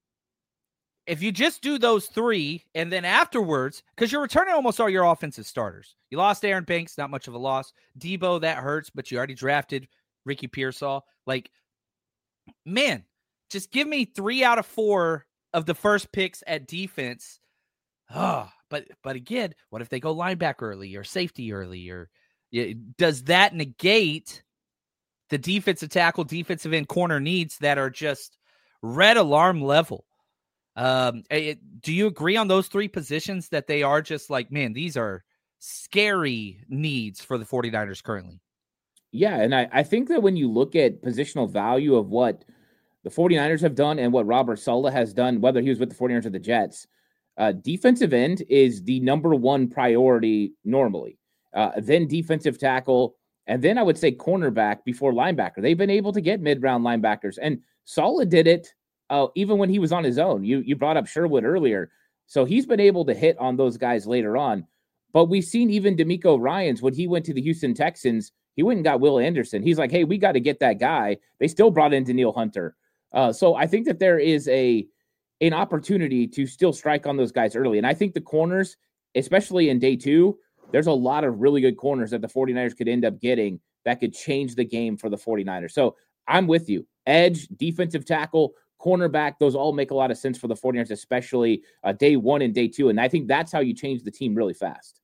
[SPEAKER 5] if you just do those three, and then afterwards, because you're returning almost all your offensive starters. You lost Aaron Banks, not much of a loss. Debo, that hurts, but you already drafted Ricky Pearsall. Like, man, just give me three out of four of the first picks at defense. Oh, but but again, what if they go linebacker early or safety early? Or does that negate the defensive tackle, defensive end, corner needs that are just red alarm level? Um, it, do you agree on those three positions that they are just like, man, these are scary needs for the 49ers currently?
[SPEAKER 6] Yeah, and I, I think that when you look at positional value of what the 49ers have done and what Robert Saleh has done, whether he was with the 49ers or the Jets, uh, defensive end is the number one priority normally. Uh, then defensive tackle, and then I would say cornerback before linebacker. They've been able to get mid-round linebackers, and Saleh did it uh, even when he was on his own. You you brought up Sherwood earlier, so he's been able to hit on those guys later on. But we've seen even DeMeco Ryans, when he went to the Houston Texans, he went and got Will Anderson. He's like, hey, we got to get that guy. They still brought in Danielle Hunter. Uh, so I think that there is a an opportunity to still strike on those guys early. And I think the corners, especially in day two, there's a lot of really good corners that the 49ers could end up getting that could change the game for the 49ers. So I'm with you. Edge, defensive tackle, cornerback, those all make a lot of sense for the 49ers, especially uh, day one and day two. And I think that's how you change the team really fast.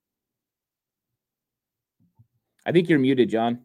[SPEAKER 6] I think you're muted, John.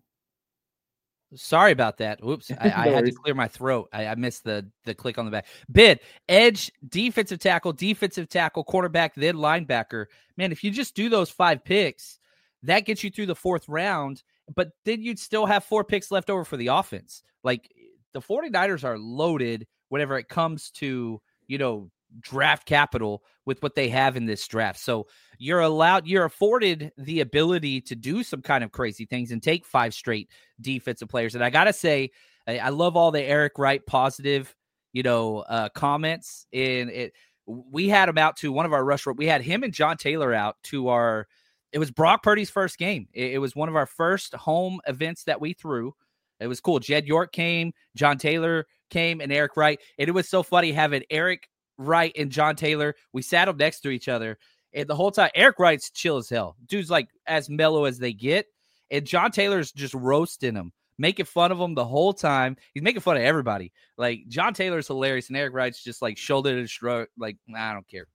[SPEAKER 5] Sorry about that. Oops. I, I had to clear my throat. I, I missed the the click on the back. Bid, edge, defensive tackle, defensive tackle, quarterback, then linebacker. Man, if you just do those five picks, that gets you through the fourth round, but then you'd still have four picks left over for the offense. Like, the 49ers are loaded whenever it comes to, you know, draft capital with what they have in this draft. So you're allowed, you're afforded the ability to do some kind of crazy things and take five straight defensive players. And I got to say, I, I love all the Eric Wright positive, you know, uh, comments. And it, we had him out to one of our rush. We had him and John Taylor out to our, it was Brock Purdy's first game. It, it was one of our first home events that we threw. It was cool. Jed York came, John Taylor came, and Eric Wright. And it was so funny having Eric Wright and John Taylor. We sat them next to each other, and the whole time Eric Wright's chill as hell. Dude's like as mellow as they get, and John Taylor's just roasting him, making fun of him the whole time. He's making fun of everybody. Like, John Taylor's hilarious, and Eric Wright's just like shoulder to stroke. Like, I don't care.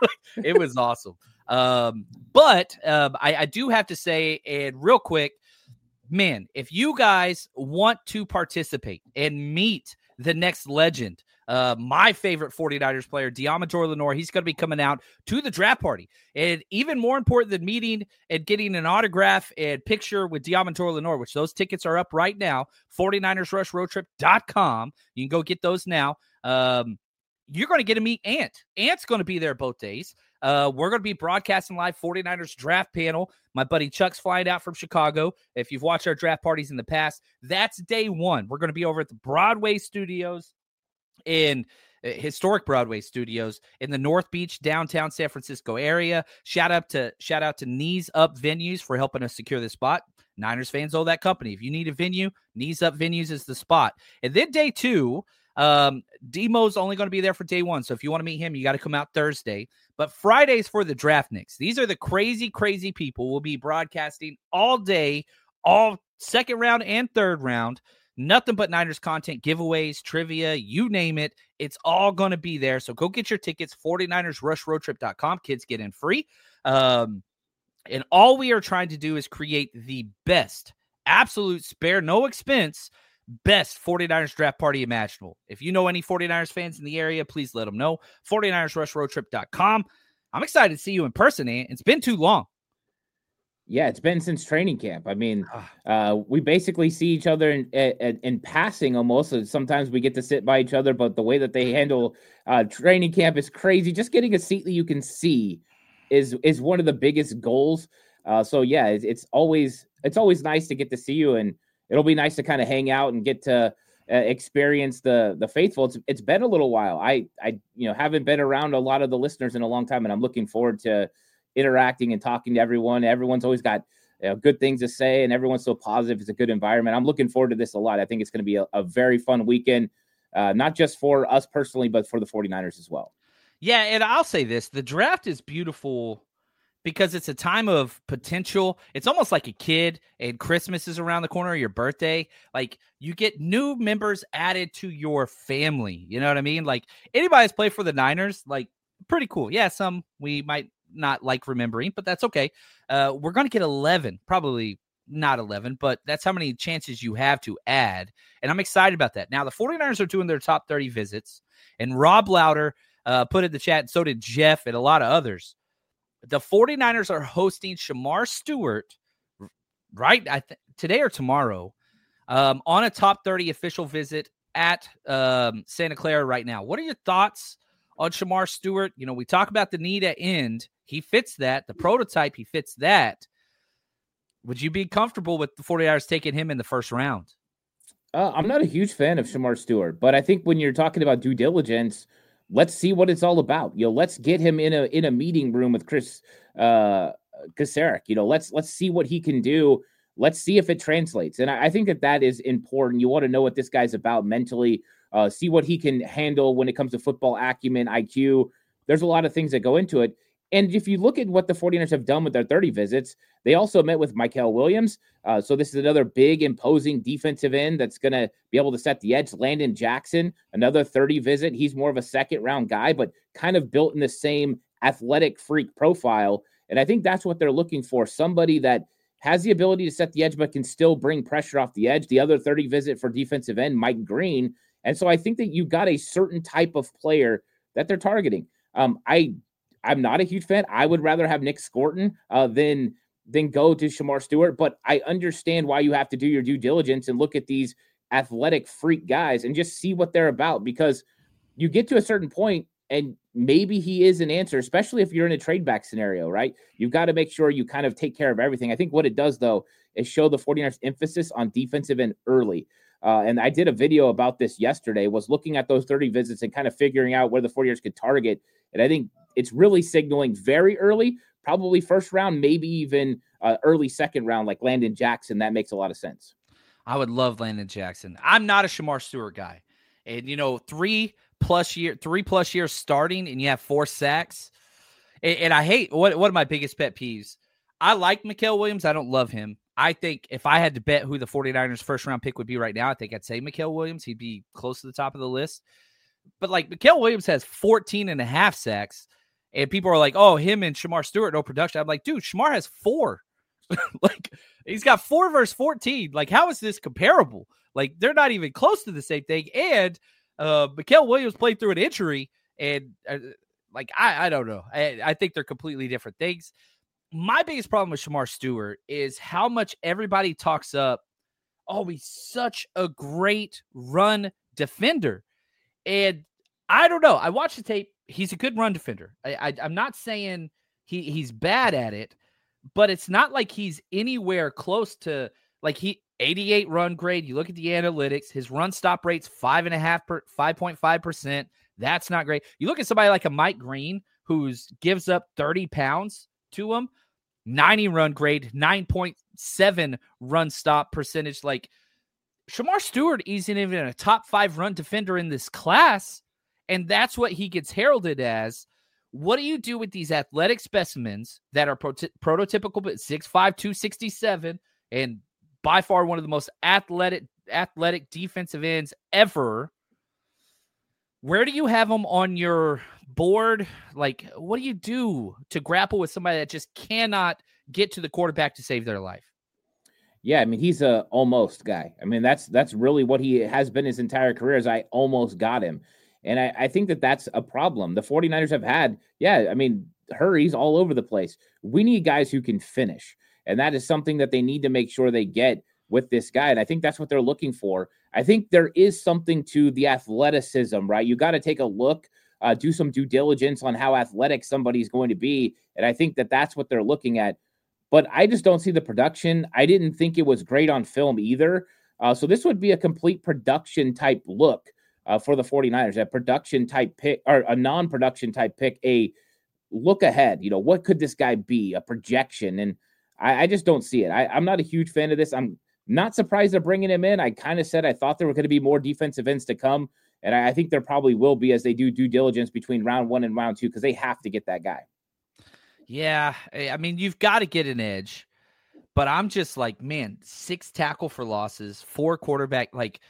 [SPEAKER 5] It was awesome. Um, but um, I, I do have to say, and real quick, man, if you guys want to participate and meet the next legend, Uh, my favorite 49ers player, Deommodore Lenoir, he's going to be coming out to the draft party. And even more important than meeting and getting an autograph and picture with Deommodore Lenoir, which those tickets are up right now, 49ers rush road trip dot com. You can go get those now. Um, you're going to get to meet Ant. Ant's going to be there both days. Uh, we're going to be broadcasting live 49ers draft panel. My buddy Chuck's flying out from Chicago. If you've watched our draft parties in the past, that's day one. We're going to be over at the Broadway Studios in uh, historic Broadway Studios in the North Beach, downtown San Francisco area. Shout out to shout out to Knees Up Venues for helping us secure this spot. Niners fans owe that company. If you need a venue, Knees Up Venues is the spot. And then day two, um, Demo's only going to be there for day one. So if you want to meet him, you got to come out Thursday. But Friday's for the Draftniks. These are the crazy, crazy people. We'll be broadcasting all day, all second round and third round. Nothing but Niners content, giveaways, trivia, you name it. It's all going to be there. So go get your tickets, 49ers rush road trip dot com. Kids get in free. Um, and all we are trying to do is create the best, absolute spare, no expense, best 49ers draft party imaginable. If you know any 49ers fans in the area, please let them know. 49ers rush road trip dot com. I'm excited to see you in person, Ant. It's been too long.
[SPEAKER 6] Yeah, it's been since training camp. I mean, uh, we basically see each other in, in, in passing almost. Sometimes we get to sit by each other, but the way that they handle uh, training camp is crazy. Just getting a seat that you can see is is one of the biggest goals. Uh, so yeah, it's, it's always it's always nice to get to see you, and it'll be nice to kind of hang out and get to uh, experience the the faithful. It's it's been a little while. I I you know haven't been around a lot of the listeners in a long time, and I'm looking forward to interacting and talking to everyone. Everyone's always got you know, good things to say, and everyone's so positive. It's a good environment. I'm looking forward to this a lot. I think it's going to be a, a very fun weekend, uh, not just for us personally, but for the 49ers as well.
[SPEAKER 5] Yeah, and I'll say this. The draft is beautiful because it's a time of potential. It's almost like a kid and Christmas is around the corner, your birthday. Like you get new members added to your family. You know what I mean? Like anybody that's played for the Niners, like pretty cool. Yeah, some we might not like remembering, but that's okay. Uh, we're going to get eleven, probably not eleven, but that's how many chances you have to add. And I'm excited about that. Now the 49ers are doing their top thirty visits, and Rob Lauder uh, put in the chat, and so did Jeff and a lot of others. The 49ers are hosting Shamar Stewart right I th- today or tomorrow um, on a top thirty official visit at um, Santa Clara right now. What are your thoughts on Shamar Stewart? You know, we talk about the need at end. He fits that. The prototype, he fits that. Would you be comfortable with the 49ers taking him in the first round?
[SPEAKER 6] Uh, I'm not a huge fan of Shamar Stewart, but I think when you're talking about due diligence, let's see what it's all about. You know, let's get him in a in a meeting room with Chris uh, Kasarik. You know, let's let's see what he can do. Let's see if it translates. And I, I think that that is important. You want to know what this guy's about mentally, uh, see what he can handle when it comes to football acumen, I Q. There's a lot of things that go into it. And if you look at what the 49ers have done with their thirty visits, they also met with Mykel Williams. Uh, so this is another big, imposing defensive end that's going to be able to set the edge. Landon Jackson, another thirty visit. He's more of a second-round guy, but kind of built in the same athletic freak profile. And I think that's what they're looking for, somebody that has the ability to set the edge but can still bring pressure off the edge. The other thirty visit for defensive end, Mike Green. And so I think that you've got a certain type of player that they're targeting. Um, I I'm not a huge fan. I would rather have Nick Scorton uh, than, than go to Shamar Stewart, but I understand why you have to do your due diligence and look at these athletic freak guys and just see what they're about, because you get to a certain point and maybe he is an answer, especially if you're in a trade back scenario, right? You've got to make sure you kind of take care of everything. I think what it does, though, is show the 49ers emphasis on defensive end early. Uh, and I did a video about this yesterday, was looking at those thirty visits and kind of figuring out where the 49ers could target. And I think it's really signaling very early, probably first round, maybe even uh, early second round, like Landon Jackson. That makes a lot of sense.
[SPEAKER 5] I would love Landon Jackson. I'm not a Shamar Stewart guy. And, you know, three plus year, three plus years starting and you have four sacks. And, and I hate, what, one of my biggest pet peeves, I like Mykel Williams. I don't love him. I think if I had to bet who the 49ers first round pick would be right now, I think I'd say Mykel Williams. He'd be close to the top of the list. But like Mykel Williams has fourteen and a half sacks. And people are like, oh, him and Shamar Stewart, no production. I'm like, dude, Shamar has four. Like, he's got four versus fourteen. Like, how is this comparable? Like, they're not even close to the same thing. And uh, Mykel Williams played through an injury. And, uh, like, I, I don't know. I, I think they're completely different things. My biggest problem with Shamar Stewart is how much everybody talks up, oh, he's such a great run defender. And I don't know. I watched the tape. He's a good run defender. I, I, I'm not saying he, he's bad at it, but it's not like he's anywhere close to, like, he eighty-eight run grade. You look at the analytics, his run stop rate's five and a half per five point five percent. That's not great. You look at somebody like a Mike Green, who's gives up thirty pounds to him, ninety run grade, nine point seven run stop percentage. Like, Shamar Stewart isn't even a top five run defender in this class. And that's what he gets heralded as. What do you do with these athletic specimens that are pro- prototypical, but six five, two sixty-seven, and by far one of the most athletic athletic defensive ends ever? Where do you have them on your board? Like, what do you do to grapple with somebody that just cannot get to the quarterback to save their life?
[SPEAKER 6] Yeah, I mean, he's a almost guy. I mean, that's that's really what he has been his entire career, is I almost got him. And I, I think that that's a problem. The 49ers have had, yeah, I mean, hurries all over the place. We need guys who can finish. And that is something that they need to make sure they get with this guy. And I think that's what they're looking for. I think there is something to the athleticism, right? You got to take a look, uh, do some due diligence on how athletic somebody's going to be. And I think that that's what they're looking at. But I just don't see the production. I didn't think it was great on film either. Uh, so this would be a complete production type look. Uh, for the 49ers, a production type pick, or a non-production type pick, a look ahead. You know, what could this guy be? A projection. And I, I just don't see it. I, I'm not a huge fan of this. I'm not surprised they're bringing him in. I kind of said I thought there were going to be more defensive ends to come. And I, I think there probably will be as they do due diligence between round one and round two, because they have to get that guy.
[SPEAKER 5] Yeah, I mean, you've got to get an edge. But I'm just like, man, six tackle for losses, four quarterback. Like,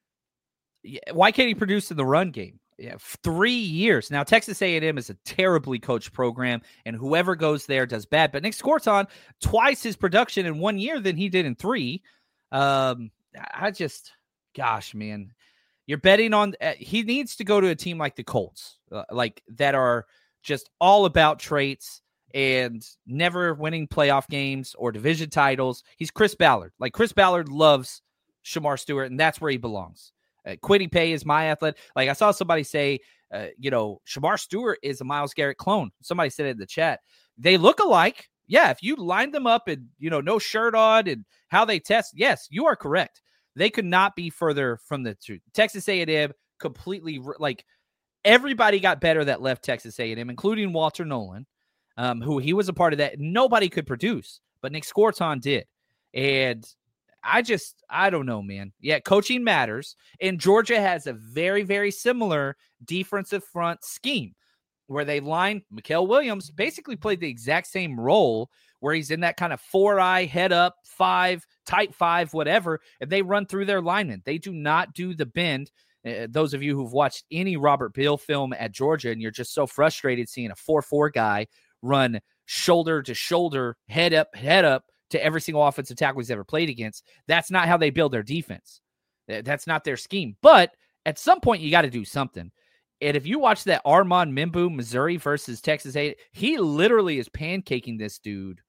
[SPEAKER 5] why can't he produce in the run game? Yeah, three years. Now, Texas A and M is a terribly coached program, and whoever goes there does bad. But Nick Scorton, twice his production in one year than he did in three. Um, I just, gosh, man. You're betting on uh, – he needs to go to a team like the Colts, uh, like that are just all about traits and never winning playoff games or division titles. He's Chris Ballard. Like, Chris Ballard loves Shamar Stewart, and that's where he belongs. Uh, Kwity Paye is my athlete. Like, I saw somebody say, uh, you know, Shamar Stewart is a Myles Garrett clone. Somebody said it in the chat. They look alike. Yeah, if you line them up and, you know, no shirt on and how they test, yes, you are correct. They could not be further from the truth. Texas A and M completely, like, everybody got better that left Texas A and M, including Walter Nolan. Um, who he was a part of that. Nobody could produce, but Nick Scorton did. And I just, I don't know, man. Yeah, coaching matters. And Georgia has a very, very similar defensive front scheme where they line Mikael Williams, basically played the exact same role where he's in that kind of four-eye, head up, five, tight five, whatever, and they run through their linemen. They do not do the bend. Uh, those of you who've watched any Robert Beal film at Georgia and you're just so frustrated seeing a four four guy run shoulder to shoulder, head up, head up to every single offensive tackle he's ever played against. That's not how they build their defense. That's not their scheme. But at some point, you got to do something. And if you watch that Armand Mimbu, Missouri versus Texas A, he literally is pancaking this dude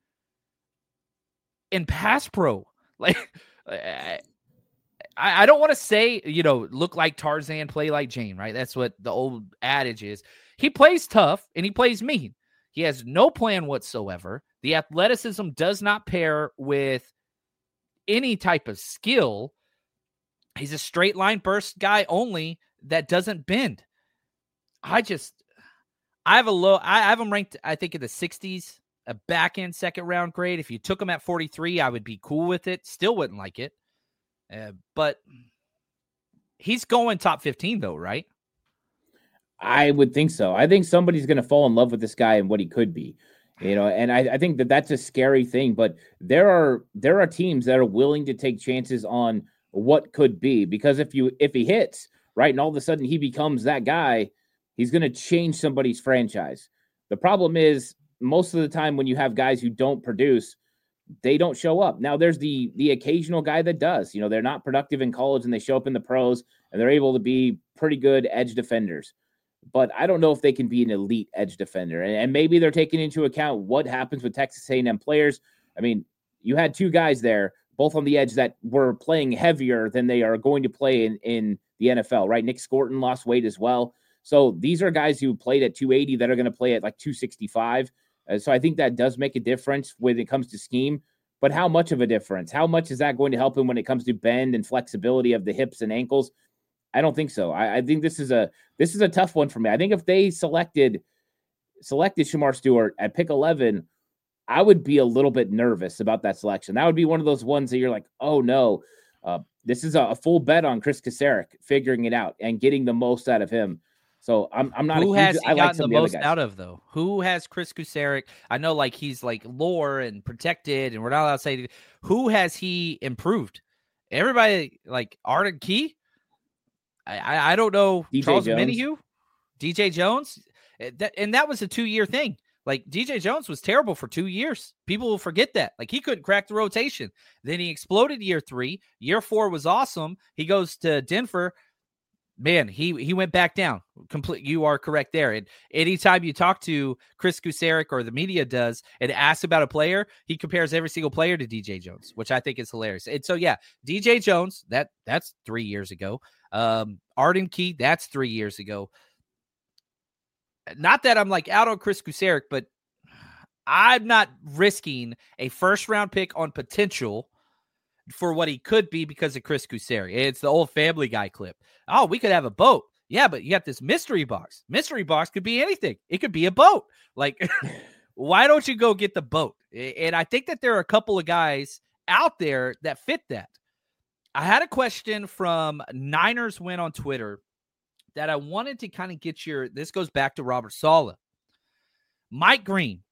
[SPEAKER 5] in pass pro. Like, I, I don't want to say, you know, look like Tarzan, play like Jane, right? That's what the old adage is. He plays tough and he plays mean. He has no plan whatsoever. The athleticism does not pair with any type of skill. He's a straight line burst guy only that doesn't bend. I just, I have a low, I have him ranked, I think, in the sixties, a back end second round grade. If you took him at forty-three, I would be cool with it. Still wouldn't like it. Uh, but he's going top fifteen though, right?
[SPEAKER 6] I would think so. I think somebody's going to fall in love with this guy and what he could be, you know, and I, I think that that's a scary thing, but there are, there are teams that are willing to take chances on what could be, because if you, if he hits right, and all of a sudden he becomes that guy, he's going to change somebody's franchise. The problem is most of the time when you have guys who don't produce, they don't show up. Now there's the, the occasional guy that does, you know, they're not productive in college and they show up in the pros and they're able to be pretty good edge defenders. But I don't know if they can be an elite edge defender. And, and maybe they're taking into account what happens with Texas A and M players. I mean, you had two guys there, both on the edge, that were playing heavier than they are going to play in, in the N F L, right? Nick Scorton lost weight as well. So these are guys who played at two eighty that are going to play at like two sixty-five. Uh, so I think that does make a difference when it comes to scheme. But how much of a difference? How much is that going to help him when it comes to bend and flexibility of the hips and ankles? I don't think so. I, I think this is a this is a tough one for me. I think if they selected selected Shamar Stewart at pick eleven, I would be a little bit nervous about that selection. That would be one of those ones that you're like, oh no, uh, this is a, a full bet on Chris Kasarik figuring it out and getting the most out of him. So I'm I'm not.
[SPEAKER 5] Who
[SPEAKER 6] a huge,
[SPEAKER 5] has he
[SPEAKER 6] I like
[SPEAKER 5] gotten
[SPEAKER 6] some
[SPEAKER 5] the
[SPEAKER 6] of
[SPEAKER 5] most
[SPEAKER 6] guys.
[SPEAKER 5] out of though? Who has Chris Kasarik? I know, like, he's like lore and protected, and we're not allowed to say who has he improved. Everybody, like Arden Key. I, I don't know.
[SPEAKER 6] D J
[SPEAKER 5] Charles
[SPEAKER 6] Jones.
[SPEAKER 5] Minihue, D J Jones, that, and that was a two-year thing. Like, D J Jones was terrible for two years. People will forget that. Like, he couldn't crack the rotation. Then he exploded year three. Year four was awesome. He goes to Denver. Man, he he went back down. Complete. You are correct there. And anytime you talk to Chris Kasarik, or the media does, and ask about a player, he compares every single player to D J Jones, which I think is hilarious. And so, yeah, D J Jones, that that's three years ago. Um, Arden Key, that's three years ago. Not that I'm like out on Chris Kasarik, but I'm not risking a first round pick on potential for what he could be because of Chris Kasarik. It's the old Family Guy clip. Oh, we could have a boat. Yeah, but you got this mystery box. Mystery box could be anything. It could be a boat. Like, why don't you go get the boat? And I think that there are a couple of guys out there that fit that. I had a question from Niners Win on Twitter that I wanted to kind of get your, this goes back to Robert Saleh. Mike Green.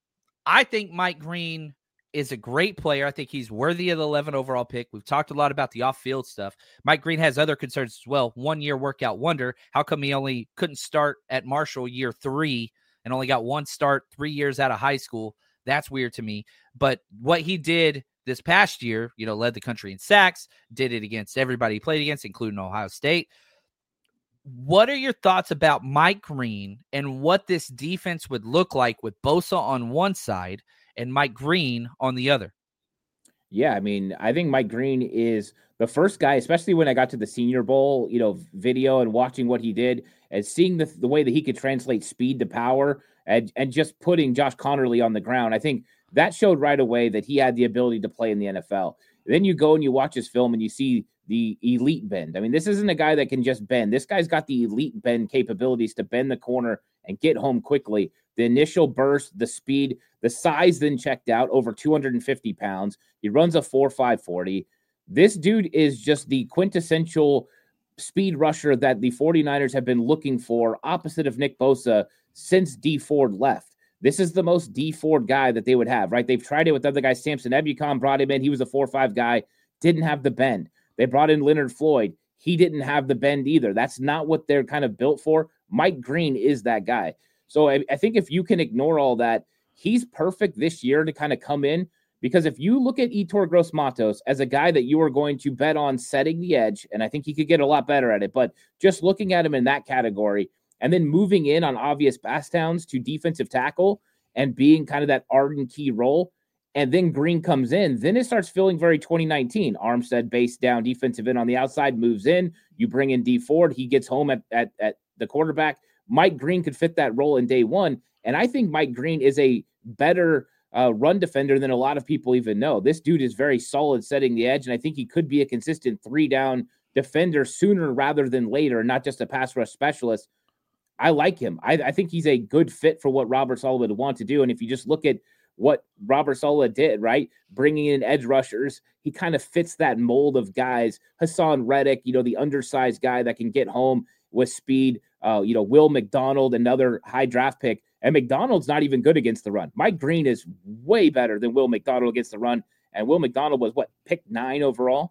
[SPEAKER 5] I think Mike Green is a great player. I think he's worthy of the eleven overall pick. We've talked a lot about the off-field stuff. Mike Green has other concerns as well. One-year workout wonder. How come he only couldn't start at Marshall year three and only got one start three years out of high school? That's weird to me. But what he did this past year, you know, led the country in sacks, did it against everybody he played against, including Ohio State. What are your thoughts about Mike Green and what this defense would look like with Bosa on one side and Mike Green on the other?
[SPEAKER 6] Yeah, I mean, I think Mike Green is the first guy, especially when I got to the Senior Bowl, you know, video and watching what he did and seeing the, the way that he could translate speed to power and, and just putting Josh Connerly on the ground. I think that showed right away that he had the ability to play in the N F L. Then you go and you watch his film and you see the elite bend. I mean, this isn't a guy that can just bend. This guy's got the elite bend capabilities to bend the corner and get home quickly. The initial burst, the speed, the size then checked out, over two hundred fifty pounds. He runs a four five forty. This dude is just the quintessential speed rusher that the 49ers have been looking for, opposite of Nick Bosa, since Dee Ford left. This is the most Dee Ford guy that they would have, right? They've tried it with other guys. Samson Ebukam brought him in. He was a four five guy, didn't have the bend. They brought in Leonard Floyd. He didn't have the bend either. That's not what they're kind of built for. Mike Green is that guy. So I, I think if you can ignore all that, he's perfect this year to kind of come in, because if you look at Yetur Gross-Matos as a guy that you are going to bet on setting the edge, and I think he could get a lot better at it, but just looking at him in that category and then moving in on obvious pass downs to defensive tackle and being kind of that Arden key role, and then Green comes in, then it starts feeling very twenty nineteen. Armstead base down, defensive end on the outside, moves in. You bring in Dee Ford. He gets home at, at, at the quarterback. Mike Green could fit that role in day one. And I think Mike Green is a better uh, run defender than a lot of people even know. This dude is very solid setting the edge, and I think he could be a consistent three-down defender sooner rather than later, not just a pass rush specialist. I like him. I, I think he's a good fit for what Robert Saleh would want to do. And if you just look at what Robert Saleh did, right, bringing in edge rushers, he kind of fits that mold of guys. Hassan Reddick, you know, the undersized guy that can get home with speed. Uh, you know, Will McDonald, another high draft pick. And McDonald's not even good against the run. Mike Green is way better than Will McDonald against the run. And Will McDonald was, what, pick nine overall?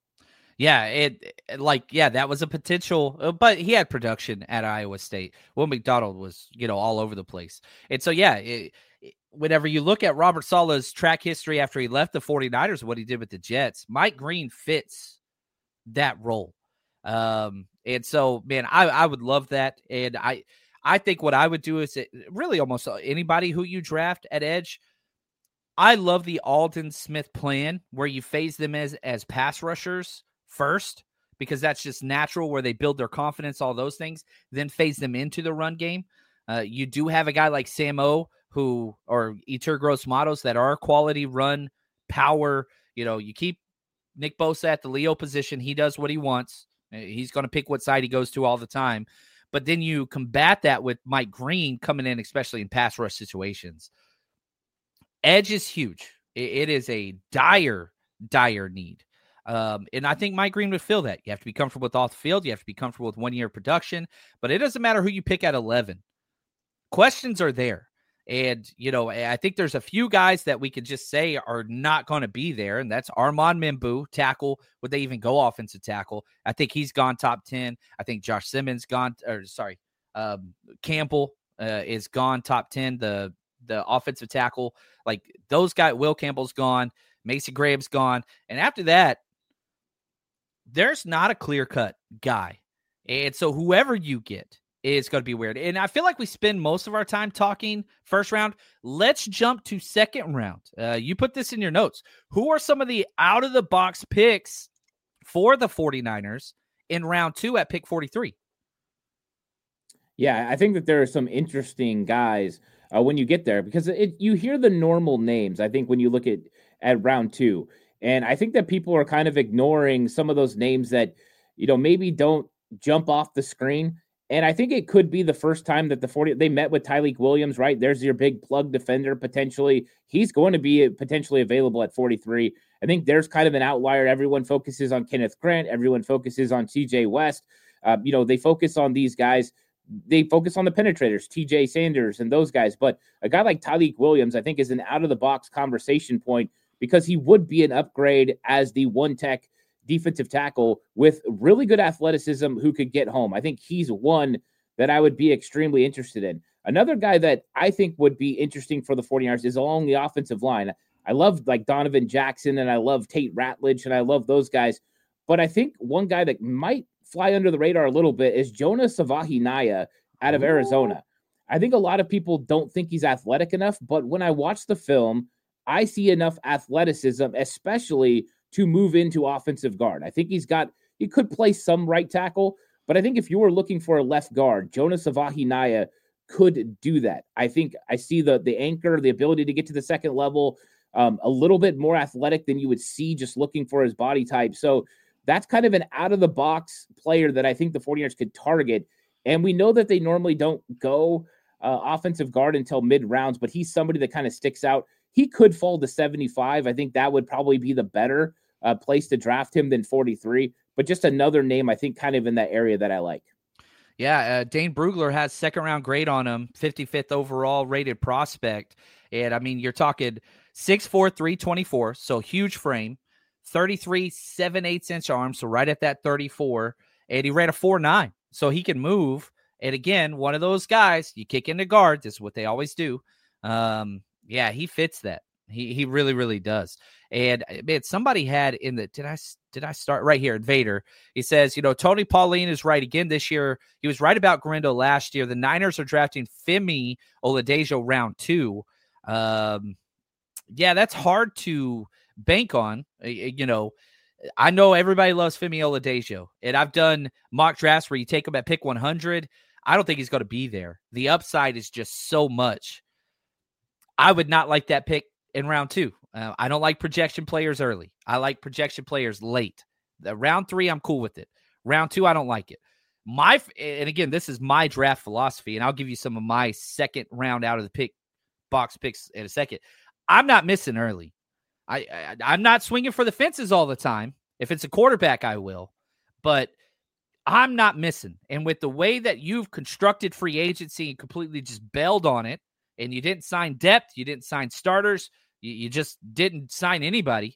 [SPEAKER 5] Yeah, it like, yeah, that was a potential, but he had production at Iowa State. Will McDonald was, you know, all over the place. And so, yeah, it, it, whenever you look at Robert Saleh's track history after he left the 49ers, what he did with the Jets, Mike Green fits that role. Um, and so, man, I, I would love that. And I, I think what I would do is it, really almost anybody who you draft at edge. I love the Aldon Smith plan where you phase them as, as pass rushers first, because that's just natural, where they build their confidence, all those things, then phase them into the run game. Uh, you do have a guy like Sam O who, or Yetur Gross-Matos, that are quality run power. You know, you keep Nick Bosa at the Leo position. He does what he wants. He's going to pick what side he goes to all the time. But then you combat that with Mike Green coming in, especially in pass rush situations. Edge is huge. It is a dire, dire need. Um, and I think Mike Green would fill that. You have to be comfortable with off the field. You have to be comfortable with one year production, but it doesn't matter who you pick at eleven. Questions are there. And, you know, I think there's a few guys that we could just say are not going to be there. And that's Armand Mimbu, tackle. Would they even go offensive tackle? I think he's gone top ten. I think Josh Simmons gone, or sorry, um, Campbell uh, is gone top ten. The, the offensive tackle, like those guys, Will Campbell's gone. Mason Graham's gone. And after that, there's not a clear-cut guy. And so whoever you get is going to be weird. And I feel like we spend most of our time talking first round. Let's jump to second round. Uh, you put this in your notes. Who are some of the out-of-the-box picks for the 49ers in round two at pick forty-three?
[SPEAKER 6] Yeah, I think that there are some interesting guys uh, when you get there, because it, you hear the normal names, I think, when you look at, at round two. And I think that people are kind of ignoring some of those names that, you know, maybe don't jump off the screen. And I think it could be the first time that the 40 they met with Tyleik Williams, right? There's your big plug defender potentially. He's going to be potentially available at forty-three. I think there's kind of an outlier. Everyone focuses on Kenneth Grant. Everyone focuses on T J West. Uh, you know, they focus on these guys. they focus on the penetrators, T J Sanders and those guys. But a guy like Tyleik Williams, I think, is an out-of-the-box conversation point because he would be an upgrade as the one-tech defensive tackle with really good athleticism who could get home. I think he's one that I would be extremely interested in. Another guy that I think would be interesting for the 49ers is along the offensive line. I love like Donovan Jackson and I love Tate Ratledge and I love those guys. But I think one guy that might fly under the radar a little bit is Jonah Savahinaya out of Arizona. I think a lot of people don't think he's athletic enough, but when I watch the film, I see enough athleticism, especially to move into offensive guard. I think he's got, he could play some right tackle, but I think if you were looking for a left guard, Jonah Savahinaya could do that. I think I see the, the anchor, the ability to get to the second level, um, a little bit more athletic than you would see just looking for his body type. So that's kind of an out-of-the-box player that I think the 49ers could target. And we know that they normally don't go uh, offensive guard until mid-rounds, but he's somebody that kind of sticks out. He could fall to seventy-five. I think that would probably be the better uh, place to draft him than forty-three. But just another name, I think, kind of in that area that I like.
[SPEAKER 5] Yeah, uh, Dane Brugler has second-round grade on him, fifty-fifth overall rated prospect. And, I mean, you're talking six four, three twenty-four, so huge frame, thirty-three, seven eighths inch arm, so right at that thirty-four. And he ran a four nine, so he can move. And, again, one of those guys, you kick into guard. This is what they always do. Um Yeah, he fits that. He he really, really does. And man, somebody had in the did I did I start right here? Vader. He says, you know, Tony Pauline is right again this year. He was right about Grindo last year. The Niners are drafting Femi Oladejo round two. Um, yeah, that's hard to bank on. You know, I know everybody loves Femi Oladejo, and I've done mock drafts where you take him at pick one hundred. I don't think he's going to be there. The upside is just so much. I would not like that pick in round two. Uh, I don't like projection players early. I like projection players late. The round three, I'm cool with it. Round two, I don't like it. My and again, this is my draft philosophy, and I'll give you some of my second round out of the pick box picks in a second. I'm not missing early. I, I I'm not swinging for the fences all the time. If it's a quarterback, I will, but I'm not missing. And with the way that you've constructed free agency and completely just bailed on it, and you didn't sign depth, you didn't sign starters, you, you just didn't sign anybody,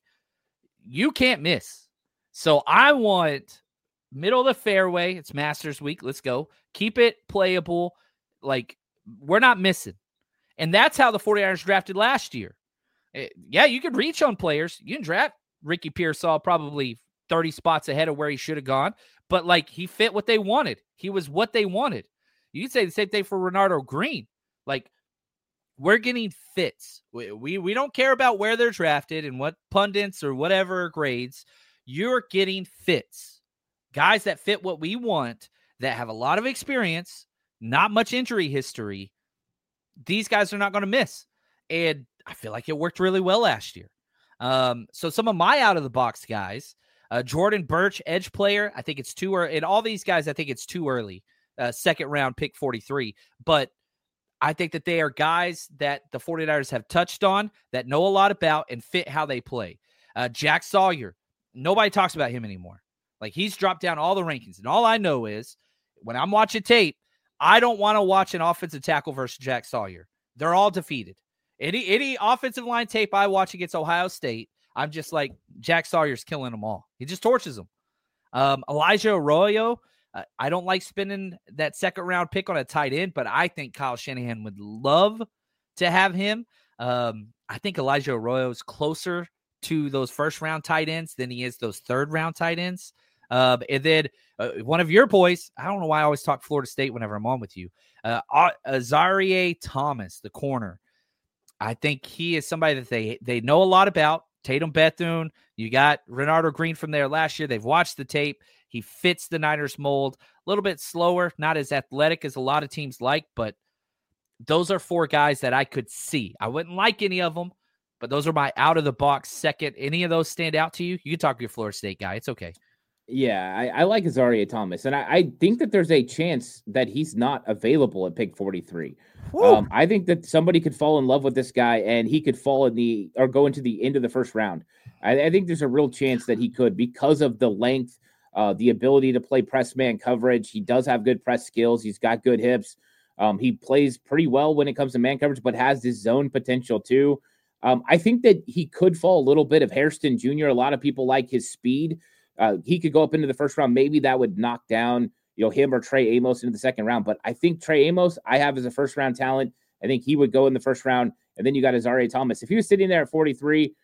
[SPEAKER 5] you can't miss. So I want middle of the fairway. It's Masters week. Let's go. Keep it playable. Like, we're not missing. And that's how the 49ers drafted last year. It, yeah, you could reach on players. You can draft Ricky Pearsall probably thirty spots ahead of where he should have gone. But, like, he fit what they wanted. He was what they wanted. You could say the same thing for Renardo Green. Like, we're getting fits. We, we we don't care about where they're drafted and what pundits or whatever grades. You're getting fits. Guys that fit what we want, that have a lot of experience, not much injury history. These guys are not going to miss. And I feel like it worked really well last year. Um, so some of my out-of-the-box guys, uh, Jordan Birch, edge player, I think it's too early. And all these guys, I think it's too early. Uh, second round, pick forty-three. But I think that they are guys that the 49ers have touched on, that know a lot about and fit how they play. Uh, Jack Sawyer, nobody talks about him anymore. Like, he's dropped down all the rankings. And all I know is when I'm watching tape, I don't want to watch an offensive tackle versus Jack Sawyer. They're all defeated. Any any offensive line tape I watch against Ohio State, I'm just like, Jack Sawyer's killing them all. He just torches them. Um, Elijah Arroyo, uh, I don't like spending that second round pick on a tight end, but I think Kyle Shanahan would love to have him. Um, I think Elijah Arroyo is closer to those first round tight ends than he is those third round tight ends. Um, and then uh, one of your boys, I don't know why I always talk Florida State whenever I'm on with you, uh, Azareye'h Thomas, the corner. I think he is somebody that they they know a lot about. Tatum Bethune, you got Renardo Green from there last year. They've watched the tape. He fits the Niners mold. A little bit slower, not as athletic as a lot of teams like, but those are four guys that I could see. I wouldn't like any of them, but those are my out-of-the-box second. Any of those stand out to you? You can talk to your Florida State guy. It's okay.
[SPEAKER 6] Yeah, I, I like Azareye'h Thomas, and I, I think that there's a chance that he's not available at pick forty-three. Um, I think that somebody could fall in love with this guy, and he could fall in the or go into the end of the first round. I, I think there's a real chance that he could because of the length, uh, the ability to play press man coverage. He does have good press skills. He's got good hips. Um, he plays pretty well when it comes to man coverage, but has this zone potential too. Um, I think that he could fall a little bit of Hairston Junior A lot of people like his speed. Uh, he could go up into the first round. Maybe that would knock down, you know, him or Trey Amos into the second round. But I think Trey Amos, I have as a first round talent. I think he would go in the first round. And then you got Azareye'h Thomas. If he was sitting there at forty-three,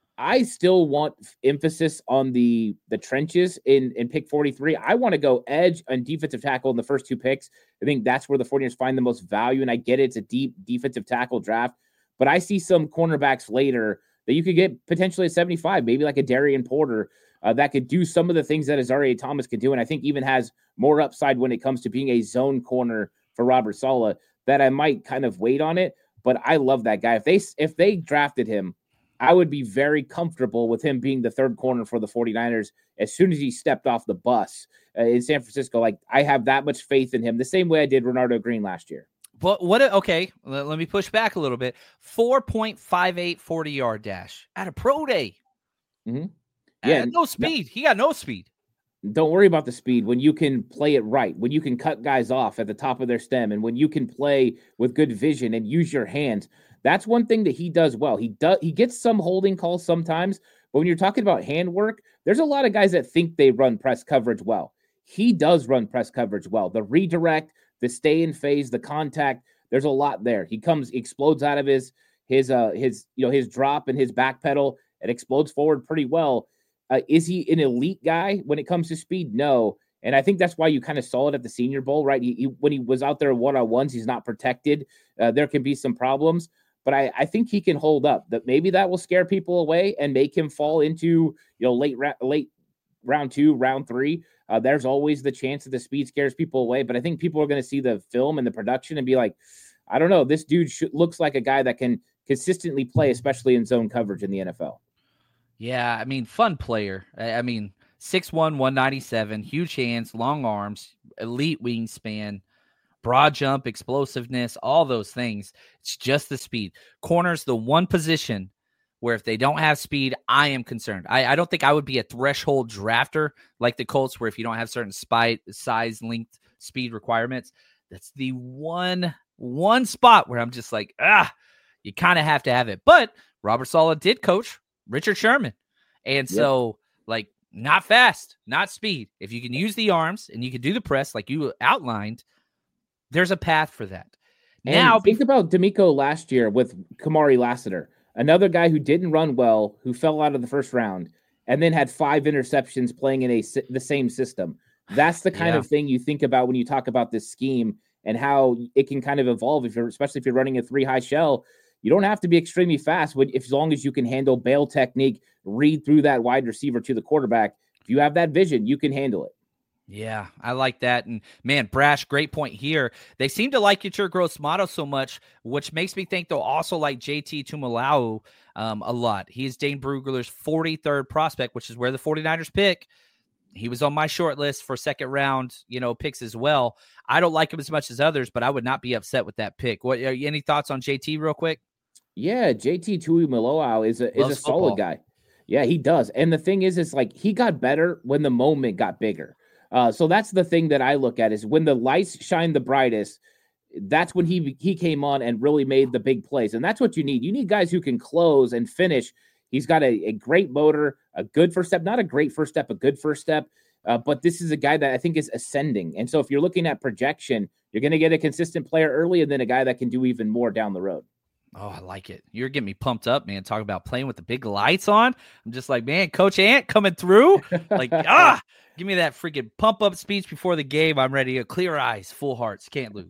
[SPEAKER 6] I still want emphasis on the, the trenches in, in pick forty-three. I want to go edge and defensive tackle in the first two picks. I think that's where the 49ers find the most value. And I get it. It's a deep defensive tackle draft. But I see some cornerbacks later that you could get potentially at seventy-five, maybe like a Darian Porter, uh, that could do some of the things that Azareye'h Thomas could do. And I think even has more upside when it comes to being a zone corner for Robert Saleh, that I might kind of wait on it. But I love that guy. If they, if they drafted him, I would be very comfortable with him being the third corner for the 49ers as soon as he stepped off the bus uh, in San Francisco. Like, I have that much faith in him, the same way I did Renardo Green last year.
[SPEAKER 5] But what, okay, let, let me push back a little bit. four point five eight forty-yard dash at a pro day.
[SPEAKER 6] Mm-hmm. Yeah,
[SPEAKER 5] no speed. No, he got no speed.
[SPEAKER 6] Don't worry about the speed when you can play it right, when you can cut guys off at the top of their stem, and when you can play with good vision and use your hands. That's one thing that he does well. He does he gets some holding calls sometimes, but when you're talking about handwork, there's a lot of guys that think they run press coverage well. He does run press coverage well. The redirect, the stay in phase, the contact, there's a lot there. He comes, explodes out of his his uh his you know his drop and his back pedal. It explodes forward pretty well. Uh, is he an elite guy when it comes to speed? No. And I think that's why you kind of saw it at the Senior Bowl, right? He, he, when he was out there one-on-ones, he's not protected. Uh, there can be some problems, but I, I think he can hold up. That maybe that will scare people away and make him fall into, you know, late ra- late round two, round three. Uh, there's always the chance that the speed scares people away, but I think people are going to see the film and the production and be like, I don't know, this dude should, looks like a guy that can consistently play, especially in zone coverage in the N F L.
[SPEAKER 5] Yeah, I mean, fun player. I mean, six one, one ninety-seven, huge hands, long arms, elite wingspan, broad jump, explosiveness, all those things. It's just the speed. Corner's the one position where if they don't have speed, I am concerned. I, I don't think I would be a threshold drafter like the Colts, where if you don't have certain spy, size, length, speed requirements, that's the one, one spot where I'm just like, ah, you kind of have to have it. But Robert Saleh did coach Richard Sherman. And so, yep. like, not fast, not speed. If you can use the arms and you can do the press like you outlined, there's a path for that.
[SPEAKER 6] And
[SPEAKER 5] now,
[SPEAKER 6] think be- about D'Amico last year with Kamari Lassiter, another guy who didn't run well, who fell out of the first round, and then had five interceptions playing in a the same system. That's the kind
[SPEAKER 5] yeah.
[SPEAKER 6] of thing you think about when you talk about this scheme and how it can kind of evolve. If you're, especially if you're running a three high shell, you don't have to be extremely fast, but if, as long as you can handle bail technique, read through that wide receiver to the quarterback, if you have that vision, you can handle it.
[SPEAKER 5] Yeah, I like that. And man, Brash, great point here. They seem to like Yetur Gross-Matos so much, which makes me think they'll also like J T Tuimoloau um, a lot. He's Dane Brugler's forty-third prospect, which is where the 49ers pick. He was on my short list for second round, you know, picks as well. I don't like him as much as others, but I would not be upset with that pick. What, any thoughts on J T real quick?
[SPEAKER 6] Yeah, J T Tuimoloau is a is a solid football. guy. Yeah, he does. And the thing is, is like he got better when the moment got bigger. Uh, so that's the thing that I look at is when the lights shine the brightest, that's when he he came on and really made the big plays. And that's what you need. You need guys who can close and finish. He's got a, a great motor, a good first step, not a great first step, a good first step. Uh, but this is a guy that I think is ascending. And so if you're looking at projection, you're going to get a consistent player early and then a guy that can do even more down the road.
[SPEAKER 5] Oh, I like it. You're getting me pumped up, man. Talking about playing with the big lights on. I'm just like, man, Coach Ant coming through. Like, ah, give me that freaking pump up speech before the game. I'm ready to clear eyes, full hearts, can't lose.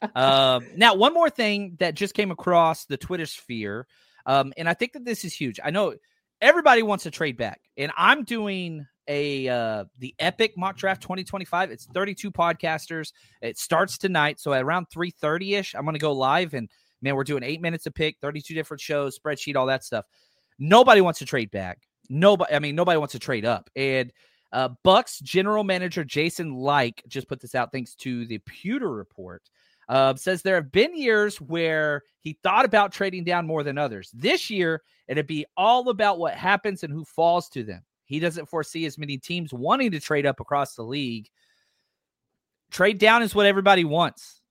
[SPEAKER 5] um, now, one more thing that just came across the Twitter sphere, um, and I think that this is huge. I know everybody wants to trade back, and I'm doing a uh, the Epic Mock Draft twenty twenty-five. It's thirty-two podcasters. It starts tonight, so at around three thirty-ish, I'm going to go live, and man, we're doing eight minutes a pick, thirty-two different shows, spreadsheet, all that stuff. Nobody wants to trade back. Nobody, I mean, nobody wants to trade up. And uh, Bucks general manager Jason Like just put this out thanks to the Pewter Report. Uh, says there have been years where he thought about trading down more than others. This year, it'd be all about what happens and who falls to them. He doesn't foresee as many teams wanting to trade up across the league. Trade down is what everybody wants.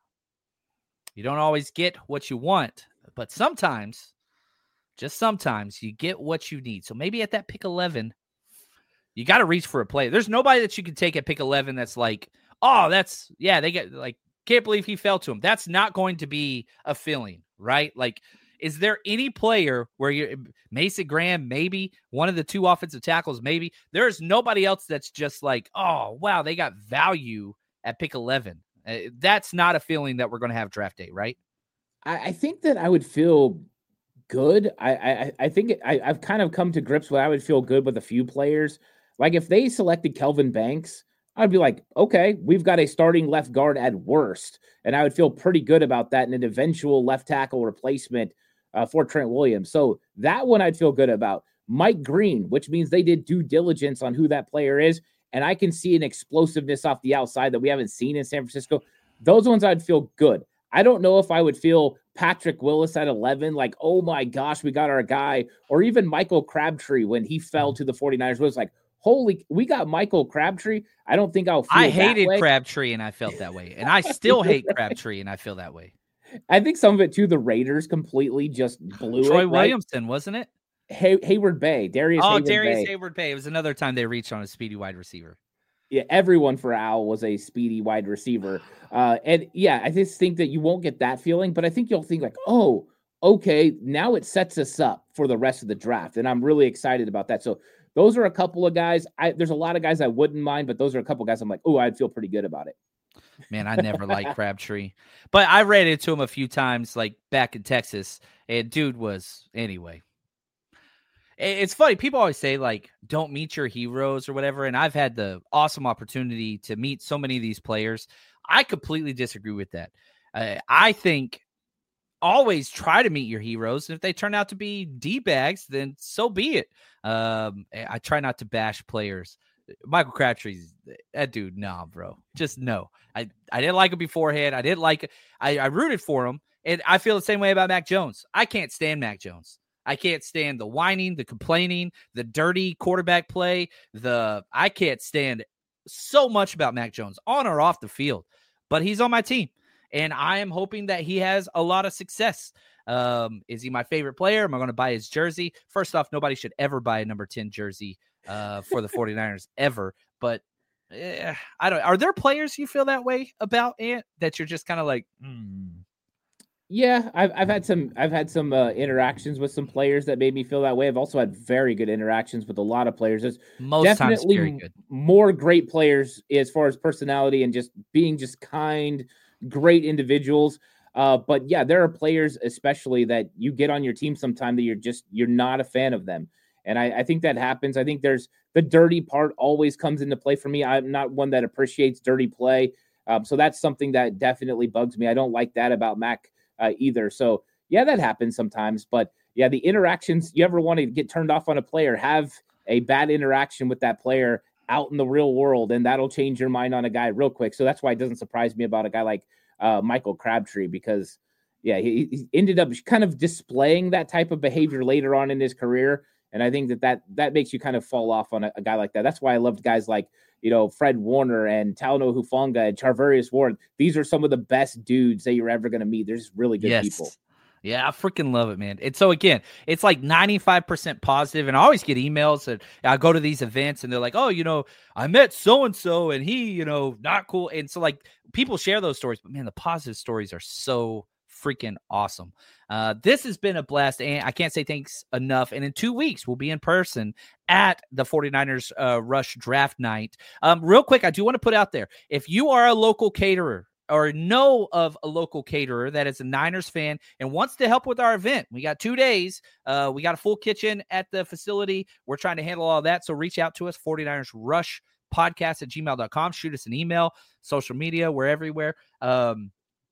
[SPEAKER 5] You don't always get what you want, but sometimes, just sometimes, you get what you need. So maybe at that pick eleven, you got to reach for a player. There's nobody that you can take at pick eleven that's like, oh, that's, yeah, they get, like, can't believe he fell to him. That's not going to be a feeling, right? Like, is there any player where you're, Mason Graham, maybe, one of the two offensive tackles, maybe, there's nobody else that's just like, oh, wow, they got value at pick eleven. Uh, that's not a feeling that we're going to have draft day, right?
[SPEAKER 6] I, I think that I would feel good. I I, I think it, I, I've kind of come to grips with I would feel good with a few players. Like if they selected Kelvin Banks, I'd be like, okay, we've got a starting left guard at worst. And I would feel pretty good about that in an eventual left tackle replacement uh, for Trent Williams. So that one I'd feel good about. Mike Green, which means they did due diligence on who that player is. And I can see an explosiveness off the outside that we haven't seen in San Francisco. Those ones I'd feel good. I don't know if I would feel Patrick Willis at eleven, like, oh my gosh, we got our guy. Or even Michael Crabtree when he fell to the 49ers was like, holy, we got Michael Crabtree. I don't think I'll feel
[SPEAKER 5] I hated
[SPEAKER 6] that way.
[SPEAKER 5] Crabtree and I felt that way. And I still hate Crabtree and I feel that way.
[SPEAKER 6] I think some of it too, the Raiders completely just blew
[SPEAKER 5] Troy
[SPEAKER 6] it. Troy
[SPEAKER 5] Williamson, right? Wasn't it?
[SPEAKER 6] Hay- Hayward Bay, Darius
[SPEAKER 5] Oh,
[SPEAKER 6] Hayward
[SPEAKER 5] Darius
[SPEAKER 6] Bay.
[SPEAKER 5] Hayward Bay. It was another time they reached on a speedy wide receiver.
[SPEAKER 6] Yeah, everyone for Al was a speedy wide receiver. Uh, and yeah, I just think that you won't get that feeling, but I think you'll think like, oh, okay, now it sets us up for the rest of the draft. And I'm really excited about that. So those are a couple of guys. I, there's a lot of guys I wouldn't mind, but those are a couple of guys I'm like, oh, I'd feel pretty good about it.
[SPEAKER 5] Man, I never liked Crabtree. But I ran into him a few times, like back in Texas, and dude was, anyway. It's funny. People always say, like, don't meet your heroes or whatever. And I've had the awesome opportunity to meet so many of these players. I completely disagree with that. Uh, I think always try to meet your heroes. And if they turn out to be D-bags, then so be it. Um, I try not to bash players. Michael Crabtree's that dude. Nah, bro. Just no. I, I didn't like him beforehand. I didn't like I, I rooted for him. And I feel the same way about Mac Jones. I can't stand Mac Jones. I can't stand the whining, the complaining, the dirty quarterback play. The I can't stand so much about Mac Jones on or off the field, but he's on my team, and I am hoping that he has a lot of success. Um, is he my favorite player? Am I going to buy his jersey? First off, nobody should ever buy a number ten jersey uh, for the 49ers ever, but eh, I don't. Are there players you feel that way about, Ant, that you're just kind of like, hmm.
[SPEAKER 6] Yeah, I've I've had some I've had some uh, interactions with some players that made me feel that way. I've also had very good interactions with a lot of players. There's
[SPEAKER 5] Most
[SPEAKER 6] definitely
[SPEAKER 5] times very good.
[SPEAKER 6] more great players as far as personality and just being just kind, great individuals. Uh, but yeah, there are players especially that you get on your team sometime that you're just you're not a fan of them, and I, I think that happens. I think there's the dirty part always comes into play for me. I'm not one that appreciates dirty play, um, so that's something that definitely bugs me. I don't like that about Mac. Uh, either. So yeah, that happens sometimes, but yeah, the interactions, you ever want to get turned off on a player, have a bad interaction with that player out in the real world, and that'll change your mind on a guy real quick. So that's why it doesn't surprise me about a guy like uh, Michael Crabtree, because yeah, he, he ended up kind of displaying that type of behavior later on in his career. And I think that that, that makes you kind of fall off on a, a guy like that. That's why I loved guys like, you know, Fred Warner and Talanoa Hufanga and Charvarius Ward. These are some of the best dudes that you're ever going to meet. They're just really good
[SPEAKER 5] yes.
[SPEAKER 6] people.
[SPEAKER 5] Yeah, I freaking love it, man. And so again, it's like ninety-five percent positive, and I always get emails that I go to these events and they're like, oh, you know, I met so-and-so and he, you know, not cool. And so like people share those stories, but man, the positive stories are so freaking awesome. Uh, this has been a blast, and I can't say thanks enough. And in two weeks, we'll be in person at the 49ers uh, Rush Draft Night. Um, real quick, I do want to put out there, if you are a local caterer or know of a local caterer that is a Niners fan and wants to help with our event, we got two days. Uh, we got a full kitchen at the facility. We're trying to handle all that. So reach out to us, 49ers Rush podcast at gmail dot com. Shoot us an email, social media, we're everywhere. Um,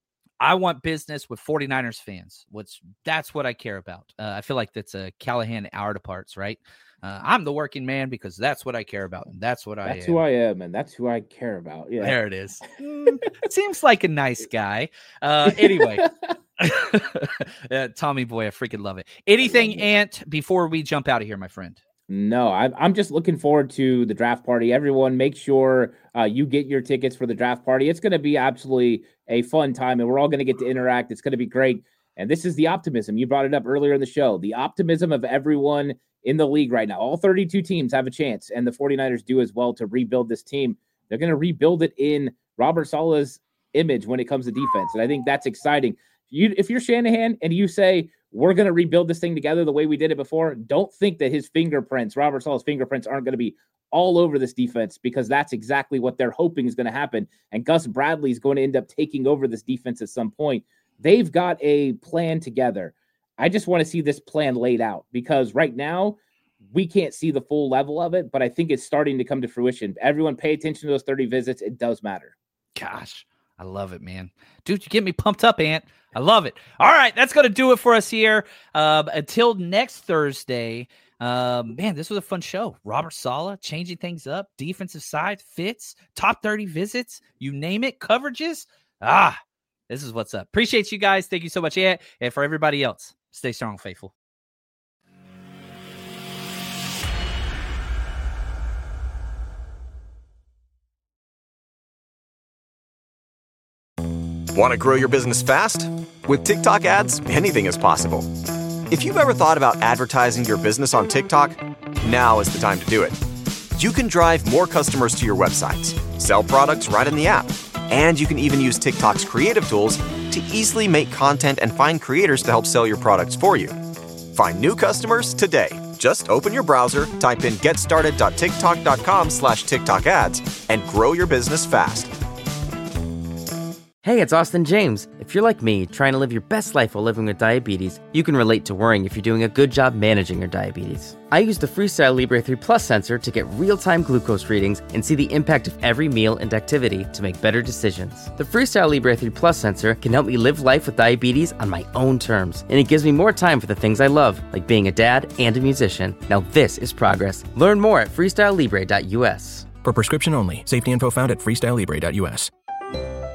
[SPEAKER 5] I want business with 49ers fans, which that's what I care about. Uh, I feel like that's a Callahan hour to parts, right? Uh, I'm the working man because that's what I care about. And that's what
[SPEAKER 6] that's
[SPEAKER 5] I am.
[SPEAKER 6] That's who I am. And that's who I care about. Yeah.
[SPEAKER 5] There it is. Seems like a nice guy. Uh, anyway, uh, Tommy boy, I freaking love it. Anything, Ant, before we jump out of here, my friend?
[SPEAKER 6] No, I'm I'm just looking forward to the draft party. Everyone, make sure uh, you get your tickets for the draft party. It's going to be absolutely a fun time, and we're all going to get to interact. It's going to be great. And this is the optimism. You brought it up earlier in the show. The optimism of everyone in the league right now. All thirty-two teams have a chance, and the 49ers do as well to rebuild this team. They're going to rebuild it in Robert Saleh's image when it comes to defense, and I think that's exciting. You, if you're Shanahan and you say, we're going to rebuild this thing together the way we did it before, don't think that his fingerprints, Robert Saleh's fingerprints, aren't going to be all over this defense, because that's exactly what they're hoping is going to happen. And Gus Bradley is going to end up taking over this defense at some point. They've got a plan together. I just want to see this plan laid out, because right now we can't see the full level of it, but I think it's starting to come to fruition. Everyone pay attention to those thirty visits. It does matter.
[SPEAKER 5] Gosh, I love it, man. Dude, you get me pumped up, Ant. I love it. All right, that's going to do it for us here. Um, until next Thursday, um, man, this was a fun show. Robert Saleh changing things up, defensive side, fits, top thirty visits, you name it, coverages. Ah, this is what's up. Appreciate you guys. Thank you so much, Ant. And for everybody else, stay strong, faithful.
[SPEAKER 10] Want to grow your business fast? With TikTok ads, anything is possible. If you've ever thought about advertising your business on TikTok, now is the time to do it. You can drive more customers to your websites, sell products right in the app, and you can even use TikTok's creative tools to easily make content and find creators to help sell your products for you. Find new customers today. Just open your browser, type in getstarted.tiktok.com slash TikTok ads, and grow your business fast.
[SPEAKER 2] Hey, it's Austin James. If you're like me, trying to live your best life while living with diabetes, you can relate to worrying if you're doing a good job managing your diabetes. I use the Freestyle Libre three Plus sensor to get real-time glucose readings and see the impact of every meal and activity to make better decisions. The Freestyle Libre three Plus sensor can help me live life with diabetes on my own terms, and it gives me more time for the things I love, like being a dad and a musician. Now this is progress. Learn more at freestyle libre dot u s.
[SPEAKER 3] For prescription only. Safety info found at freestyle libre dot u s.